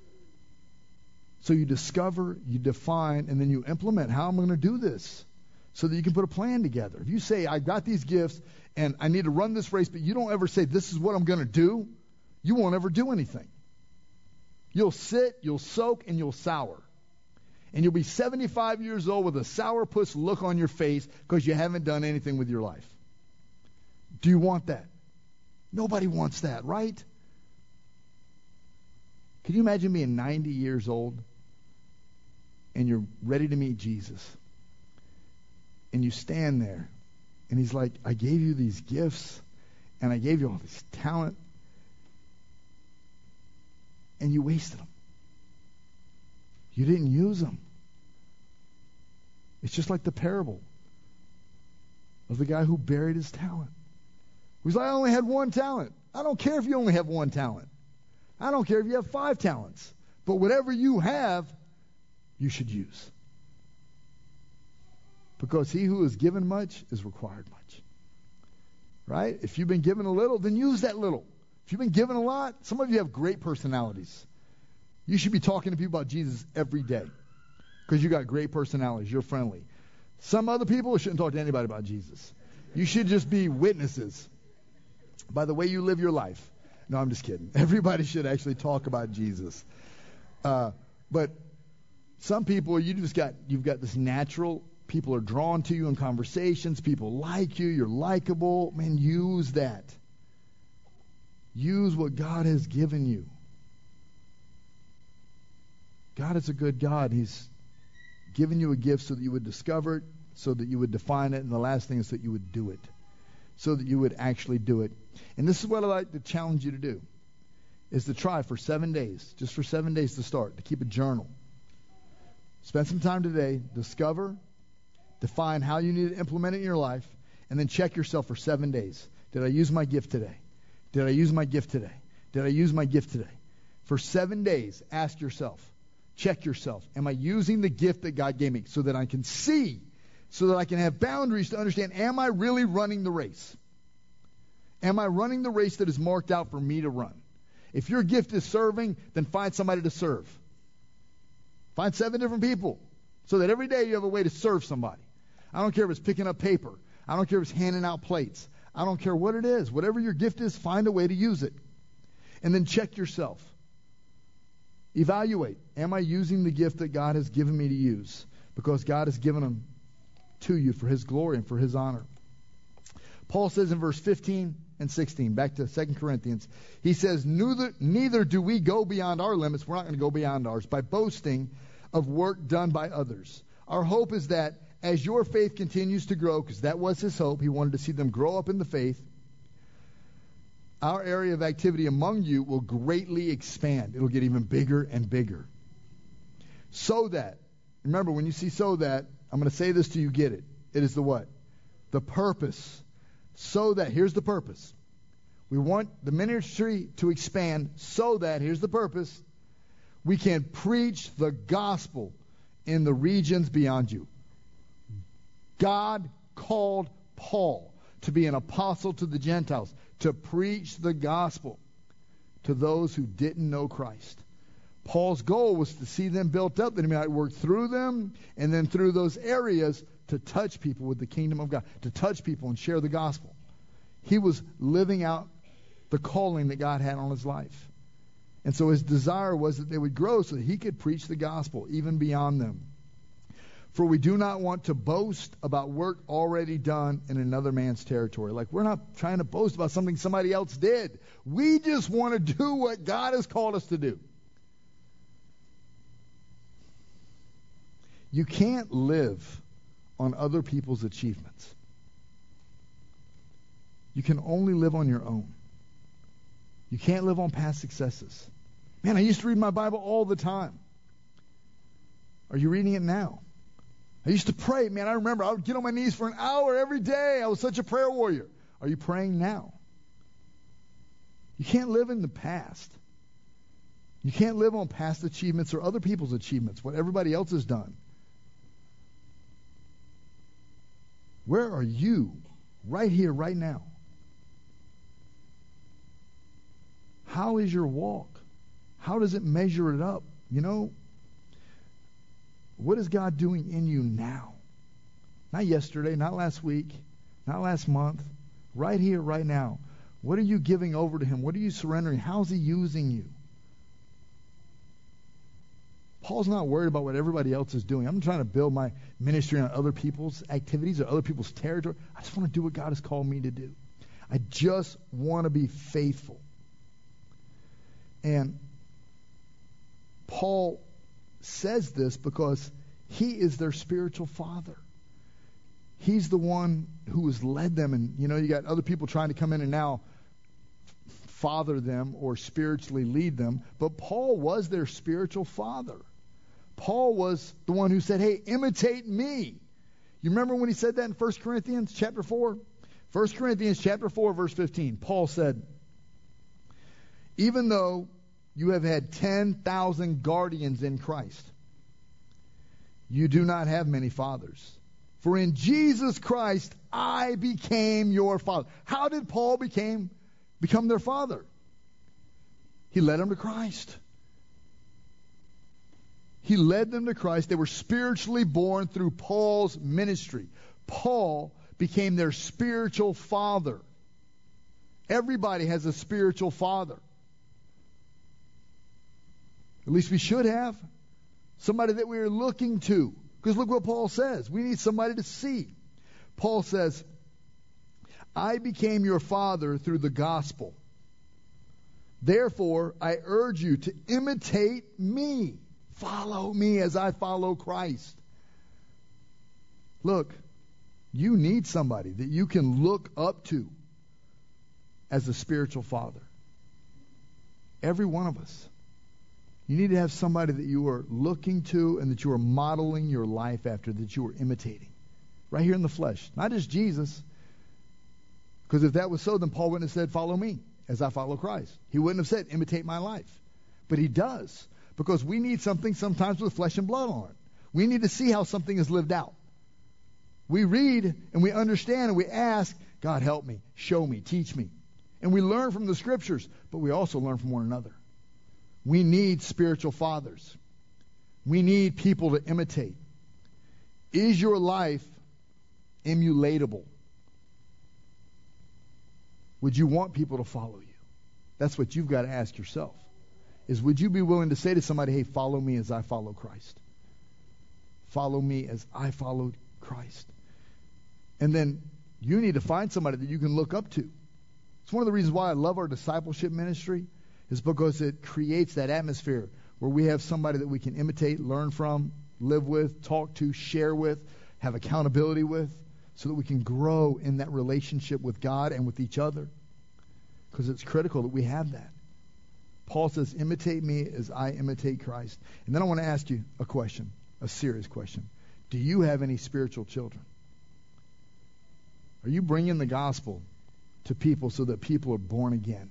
So you discover, you define, and then you implement how I'm going to do this so that you can put a plan together. If you say, I've got these gifts, and I need to run this race, but you don't ever say, this is what I'm going to do, you won't ever do anything. You'll sit, you'll soak, and you'll sour. And you'll be seventy-five years old with a sourpuss look on your face because you haven't done anything with your life. Do you want that? Nobody wants that, right? Can you imagine being ninety years old and you're ready to meet Jesus? And you stand there and He's like, I gave you these gifts and I gave you all this talent, and you wasted them. You didn't use them. It's just like the parable of the guy who buried his talent. He's like, I only had one talent. I don't care if you only have one talent. I don't care if you have five talents. But whatever you have, you should use. Because he who is given much is required much. Right? If you've been given a little, then use that little. If you've been given a lot, some of you have great personalities. You should be talking to people about Jesus every day because you got great personalities. You're friendly. Some other people shouldn't talk to anybody about Jesus. You should just be witnesses. by the way you live your life. No, I'm just kidding. Everybody should actually talk about Jesus. Uh, but some people, you just got, you've got this natural, people are drawn to you in conversations, people like you, you're likable. Man, use that. Use what God has given you. God is a good God. He's given you a gift so that you would discover it, so that you would define it, and the last thing is that you would do it, so that you would actually do it. And this is what I'd like to challenge you to do, is to try for seven days, just for seven days to start, to keep a journal. Spend some time today, discover, define how you need to implement it in your life, and then check yourself for seven days. Did I use my gift today? Did I use my gift today? Did I use my gift today? For seven days, ask yourself, check yourself. Am I using the gift that God gave me so that I can see, so that I can have boundaries to understand, am I really running the race? Am I running the race that is marked out for me to run? If your gift is serving, then find somebody to serve. Find seven different people so that every day you have a way to serve somebody. I don't care if it's picking up paper. I don't care if it's handing out plates. I don't care what it is. Whatever your gift is, find a way to use it. And then check yourself. Evaluate. Am I using the gift that God has given me to use? Because God has given them to you for His glory and for His honor. Paul says in verse fifteen and sixteen, back to Second Corinthians, he says, neither, neither do we go beyond our limits. We're not going to go beyond ours by boasting of work done by others. Our hope is that as your faith continues to grow, because that was his hope, he wanted to see them grow up in the faith, our area of activity among you will greatly expand. It'll get even bigger and bigger. So that, remember when you see so that, I'm going to say this till you get it. It is the what? The purpose. So that, here's the purpose. We want the ministry to expand so that, here's the purpose, we can preach the gospel in the regions beyond you. God called Paul to be an apostle to the Gentiles, to preach the gospel to those who didn't know Christ. Paul's goal was to see them built up, that he might work through them, and then through those areas to touch people with the kingdom of God, to touch people and share the gospel. He was living out the calling that God had on his life. And so his desire was that they would grow so that he could preach the gospel even beyond them. For we do not want to boast about work already done in another man's territory. Like, we're not trying to boast about something somebody else did. We just want to do what God has called us to do. You can't live on other people's achievements. You can only live on your own. You can't live on past successes. Man, I used to read my Bible all the time. Are you reading it now? I used to pray. Man, I remember I would get on my knees for an hour every day. I was such a prayer warrior. Are you praying now? You can't live in the past. You can't live on past achievements or other people's achievements, what everybody else has done. Where are you right here, right now? How is your walk? How does it measure it up? You know, what is God doing in you now? Not yesterday, not last week, not last month. Right here, right now. What are you giving over to Him? What are you surrendering? How is He using you? Paul's not worried about what everybody else is doing. I'm trying to build my ministry on other people's activities or other people's territory. I just want to do what God has called me to do. I just want to be faithful. And Paul says this because he is their spiritual father. He's the one who has led them. And, you know, you got other people trying to come in and now father them or spiritually lead them. But Paul was their spiritual father. Paul was the one who said, hey, imitate me. You remember when he said that in First Corinthians chapter four? First Corinthians chapter four, verse fifteen. Paul said, even though you have had ten thousand guardians in Christ, you do not have many fathers. For in Jesus Christ, I became your father. How did Paul became, become their father? He led them to Christ. He led them to Christ. They were spiritually born through Paul's ministry. Paul became their spiritual father. Everybody has a spiritual father. At least we should have. Somebody that we are looking to. Because look what Paul says. We need somebody to see. Paul says, I became your father through the gospel. Therefore, I urge you to imitate me. Follow me as I follow Christ. Look, you need somebody that you can look up to as a spiritual father. Every one of us. You need to have somebody that you are looking to and that you are modeling your life after, that you are imitating. Right here in the flesh. Not just Jesus. Because if that was so, then Paul wouldn't have said, follow me as I follow Christ. He wouldn't have said, imitate my life. But he does. Because we need something sometimes with flesh and blood on it. We need to see how something is lived out. We read and we understand and we ask, God help me, show me, teach me. And we learn from the scriptures, but we also learn from one another. We need spiritual fathers. We need people to imitate. Is your life emulatable? Would you want people to follow you? That's what you've got to ask yourself. Is would you be willing to say to somebody, hey, follow me as I follow Christ? Follow me as I followed Christ. And then you need to find somebody that you can look up to. It's one of the reasons why I love our discipleship ministry, is because it creates that atmosphere where we have somebody that we can imitate, learn from, live with, talk to, share with, have accountability with, so that we can grow in that relationship with God and with each other. Because it's critical that we have that. Paul says, imitate me as I imitate Christ. And then I want to ask you a question, a serious question. Do you have any spiritual children? Are you bringing the gospel to people so that people are born again?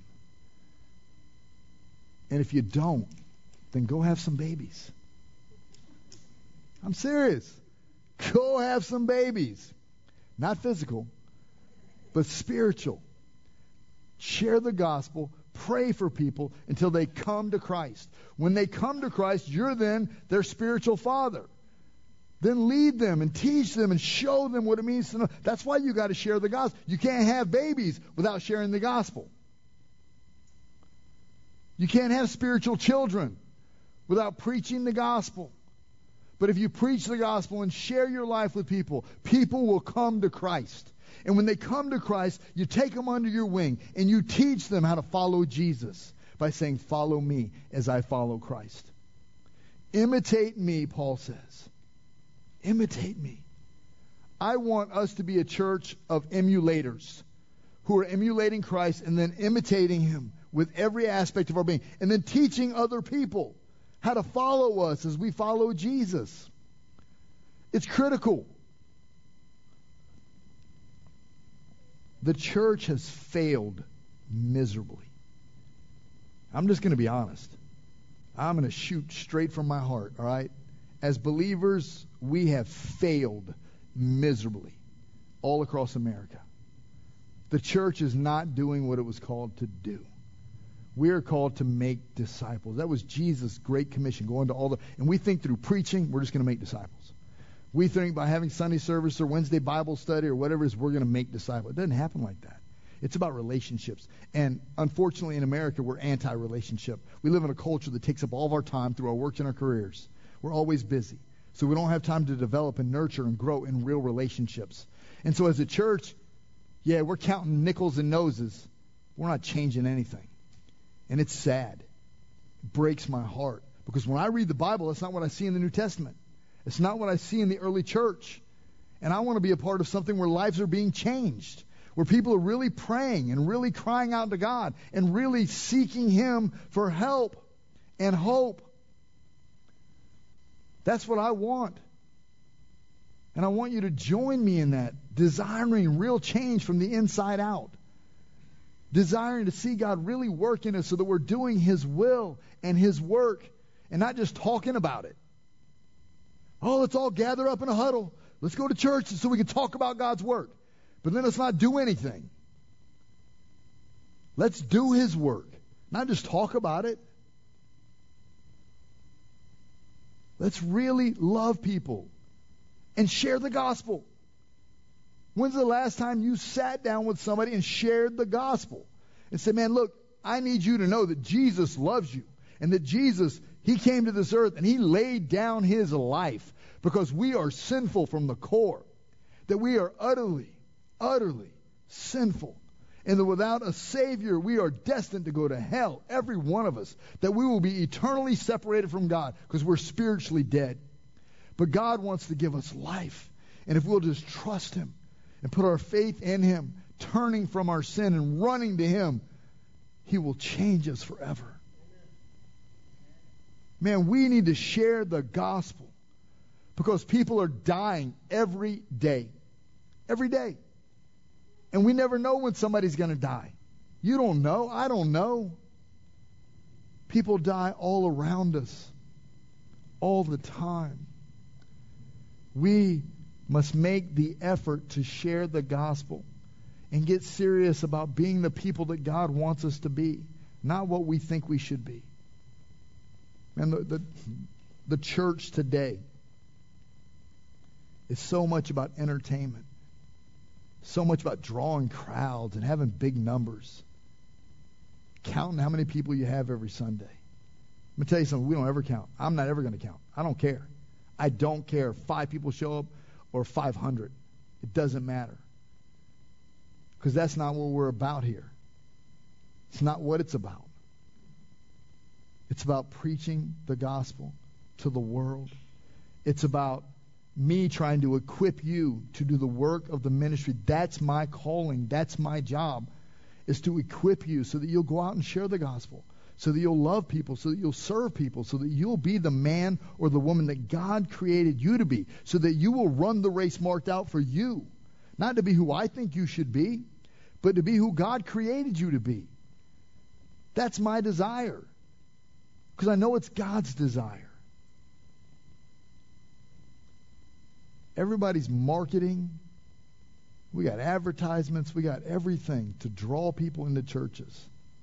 And if you don't, then go have some babies. I'm serious. Go have some babies. Not physical, but spiritual. Share the gospel. Pray for people until they come to Christ. When they come to Christ, you're then their spiritual father. Then lead them and teach them and show them what it means to know. That's why you got to share the gospel. You can't have babies without sharing the gospel. You can't have spiritual children without preaching the gospel. But if you preach the gospel and share your life with people, people will come to Christ. And when they come to Christ, you take them under your wing and you teach them how to follow Jesus by saying, follow me as I follow Christ. Imitate me, Paul says. Imitate me. I want us to be a church of emulators who are emulating Christ and then imitating him with every aspect of our being. And then teaching other people how to follow us as we follow Jesus. It's critical. The church has failed miserably. I'm just going to be honest. I'm going to shoot straight from my heart, all right? As believers, we have failed miserably all across America. The church is not doing what it was called to do. We are called to make disciples. That was Jesus' great commission, going to all the... And we think through preaching, we're just going to make disciples. We think by having Sunday service or Wednesday Bible study or whatever it is, we're going to make disciples. It doesn't happen like that. It's about relationships. And unfortunately in America, we're anti-relationship. We live in a culture that takes up all of our time through our work and our careers. We're always busy. So we don't have time to develop and nurture and grow in real relationships. And so as a church, yeah, we're counting nickels and noses. We're not changing anything. And it's sad. It breaks my heart. Because when I read the Bible, that's not what I see in the New Testament. It's not what I see in the early church. And I want to be a part of something where lives are being changed. Where people are really praying and really crying out to God. And really seeking Him for help and hope. That's what I want. And I want you to join me in that. Desiring real change from the inside out. Desiring to see God really work in us so that we're doing His will and His work and not just talking about it. Oh, let's all gather up in a huddle. Let's go to church so we can talk about God's work. But then let's not do anything. Let's do His work. Not just talk about it. Let's really love people and share the gospel. When's the last time you sat down with somebody and shared the gospel? and say, man, look, I need you to know that Jesus loves you and that Jesus, he came to this earth and he laid down his life because we are sinful from the core, that we are utterly, utterly sinful, and that without a Savior, we are destined to go to hell, every one of us, that we will be eternally separated from God because we're spiritually dead. But God wants to give us life. And if we'll just trust him and put our faith in him, turning from our sin and running to him, he will change us forever. Man, we need to share the gospel because people are dying every day. Every day. And we never know when somebody's going to die. You don't know. I don't know. People die all around us. All the time. We must make the effort to share the gospel and get serious about being the people that God wants us to be, not what we think we should be. And the, the, the church today is so much about entertainment. So much about drawing crowds and having big numbers. Counting how many people you have every Sunday. Let me tell you something, we don't ever count. I'm not ever going to count. I don't care. I don't care if five people show up or five hundred. It doesn't matter. Because that's not what we're about here. It's not what it's about. It's about preaching the gospel to the world. It's about me trying to equip you to do the work of the ministry. That's my calling. That's my job, is to equip you so that you'll go out and share the gospel, so that you'll love people, so that you'll serve people, so that you'll be the man or the woman that God created you to be, so that you will run the race marked out for you. Not to be who I think you should be, but to be who God created you to be. That's my desire, because I know it's God's desire. Everybody's marketing. We got advertisements. We got everything to draw people into churches.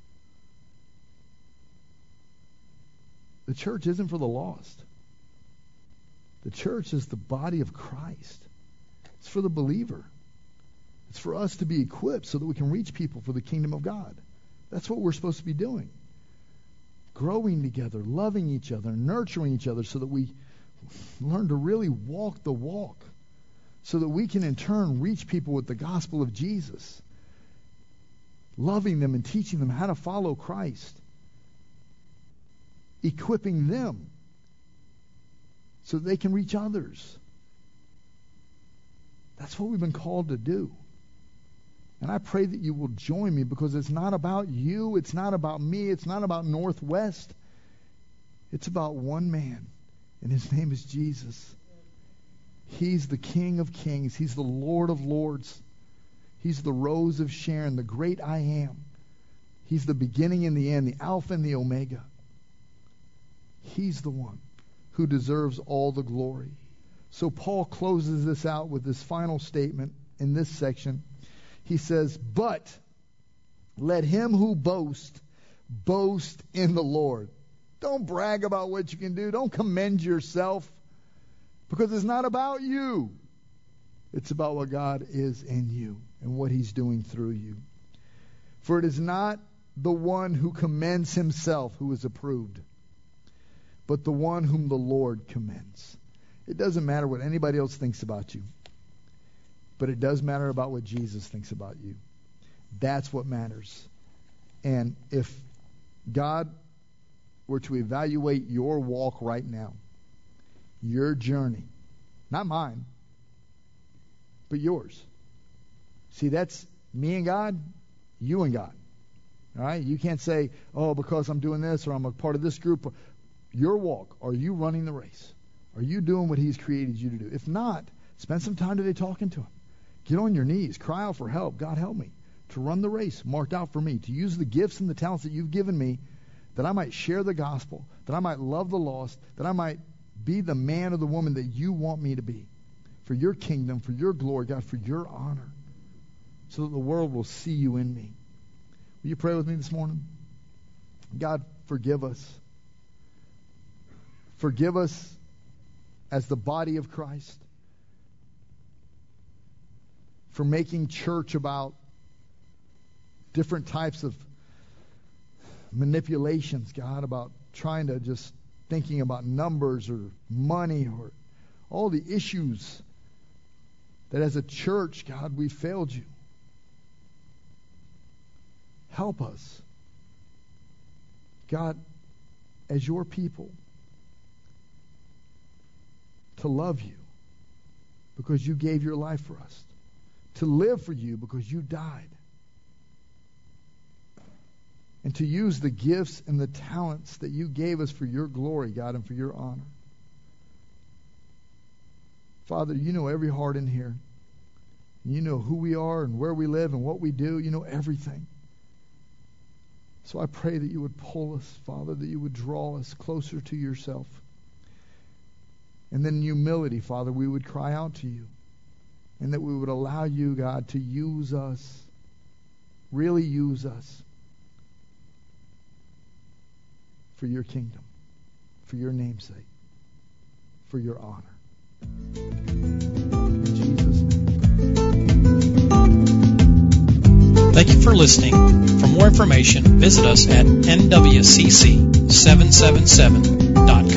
The church isn't for the lost. The church is the body of Christ. It's for the believer. It's for us to be equipped so that we can reach people for the kingdom of God. That's what we're supposed to be doing. Growing together, loving each other, nurturing each other so that we learn to really walk the walk, so that we can in turn reach people with the gospel of Jesus, loving them and teaching them how to follow Christ, equipping them so that they can reach others. That's what we've been called to do. And I pray that you will join me, because it's not about you, it's not about me, it's not about Northwest. It's about one man. And his name is Jesus. He's the King of Kings. He's the Lord of Lords. He's the Rose of Sharon, the great I am. He's the beginning and the end, the Alpha and the Omega. He's the one who deserves all the glory. So Paul closes this out with this final statement in this section. He says, but let him who boasts, boast in the Lord. Don't brag about what you can do. Don't commend yourself, because it's not about you. It's about what God is in you and what he's doing through you. For it is not the one who commends himself who is approved, but the one whom the Lord commends. It doesn't matter what anybody else thinks about you, but it does matter about what Jesus thinks about you. That's what matters. And if God were to evaluate your walk right now, your journey, not mine, but yours. See, that's me and God, you and God. All right? You can't say, oh, because I'm doing this or I'm a part of this group. Your walk, are you running the race? Are you doing what he's created you to do? If not, spend some time today talking to him. Get on your knees. Cry out for help. God, help me to run the race marked out for me, to use the gifts and the talents that you've given me, that I might share the gospel, that I might love the lost, that I might be the man or the woman that you want me to be, for your kingdom, for your glory, God, for your honor, so that the world will see you in me. Will you pray with me this morning? God, forgive us. Forgive us as the body of Christ for making church about different types of manipulations, God, about trying to just thinking about numbers or money or all the issues that as a church, God, we failed you. Help us, God, as your people, to love you because you gave your life for us, to live for you because you died, and to use the gifts and the talents that you gave us for your glory, God, and for your honor. Father, you know every heart in here. You know who we are and where we live and what we do. You know everything. So I pray that you would pull us, Father, that you would draw us closer to yourself. And then in humility, Father, we would cry out to you. And that we would allow you, God, to use us, really use us for your kingdom, for your namesake, for your honor. In Jesus' name. Thank you for listening. For more information, visit us at N W C C seven seven seven dot com.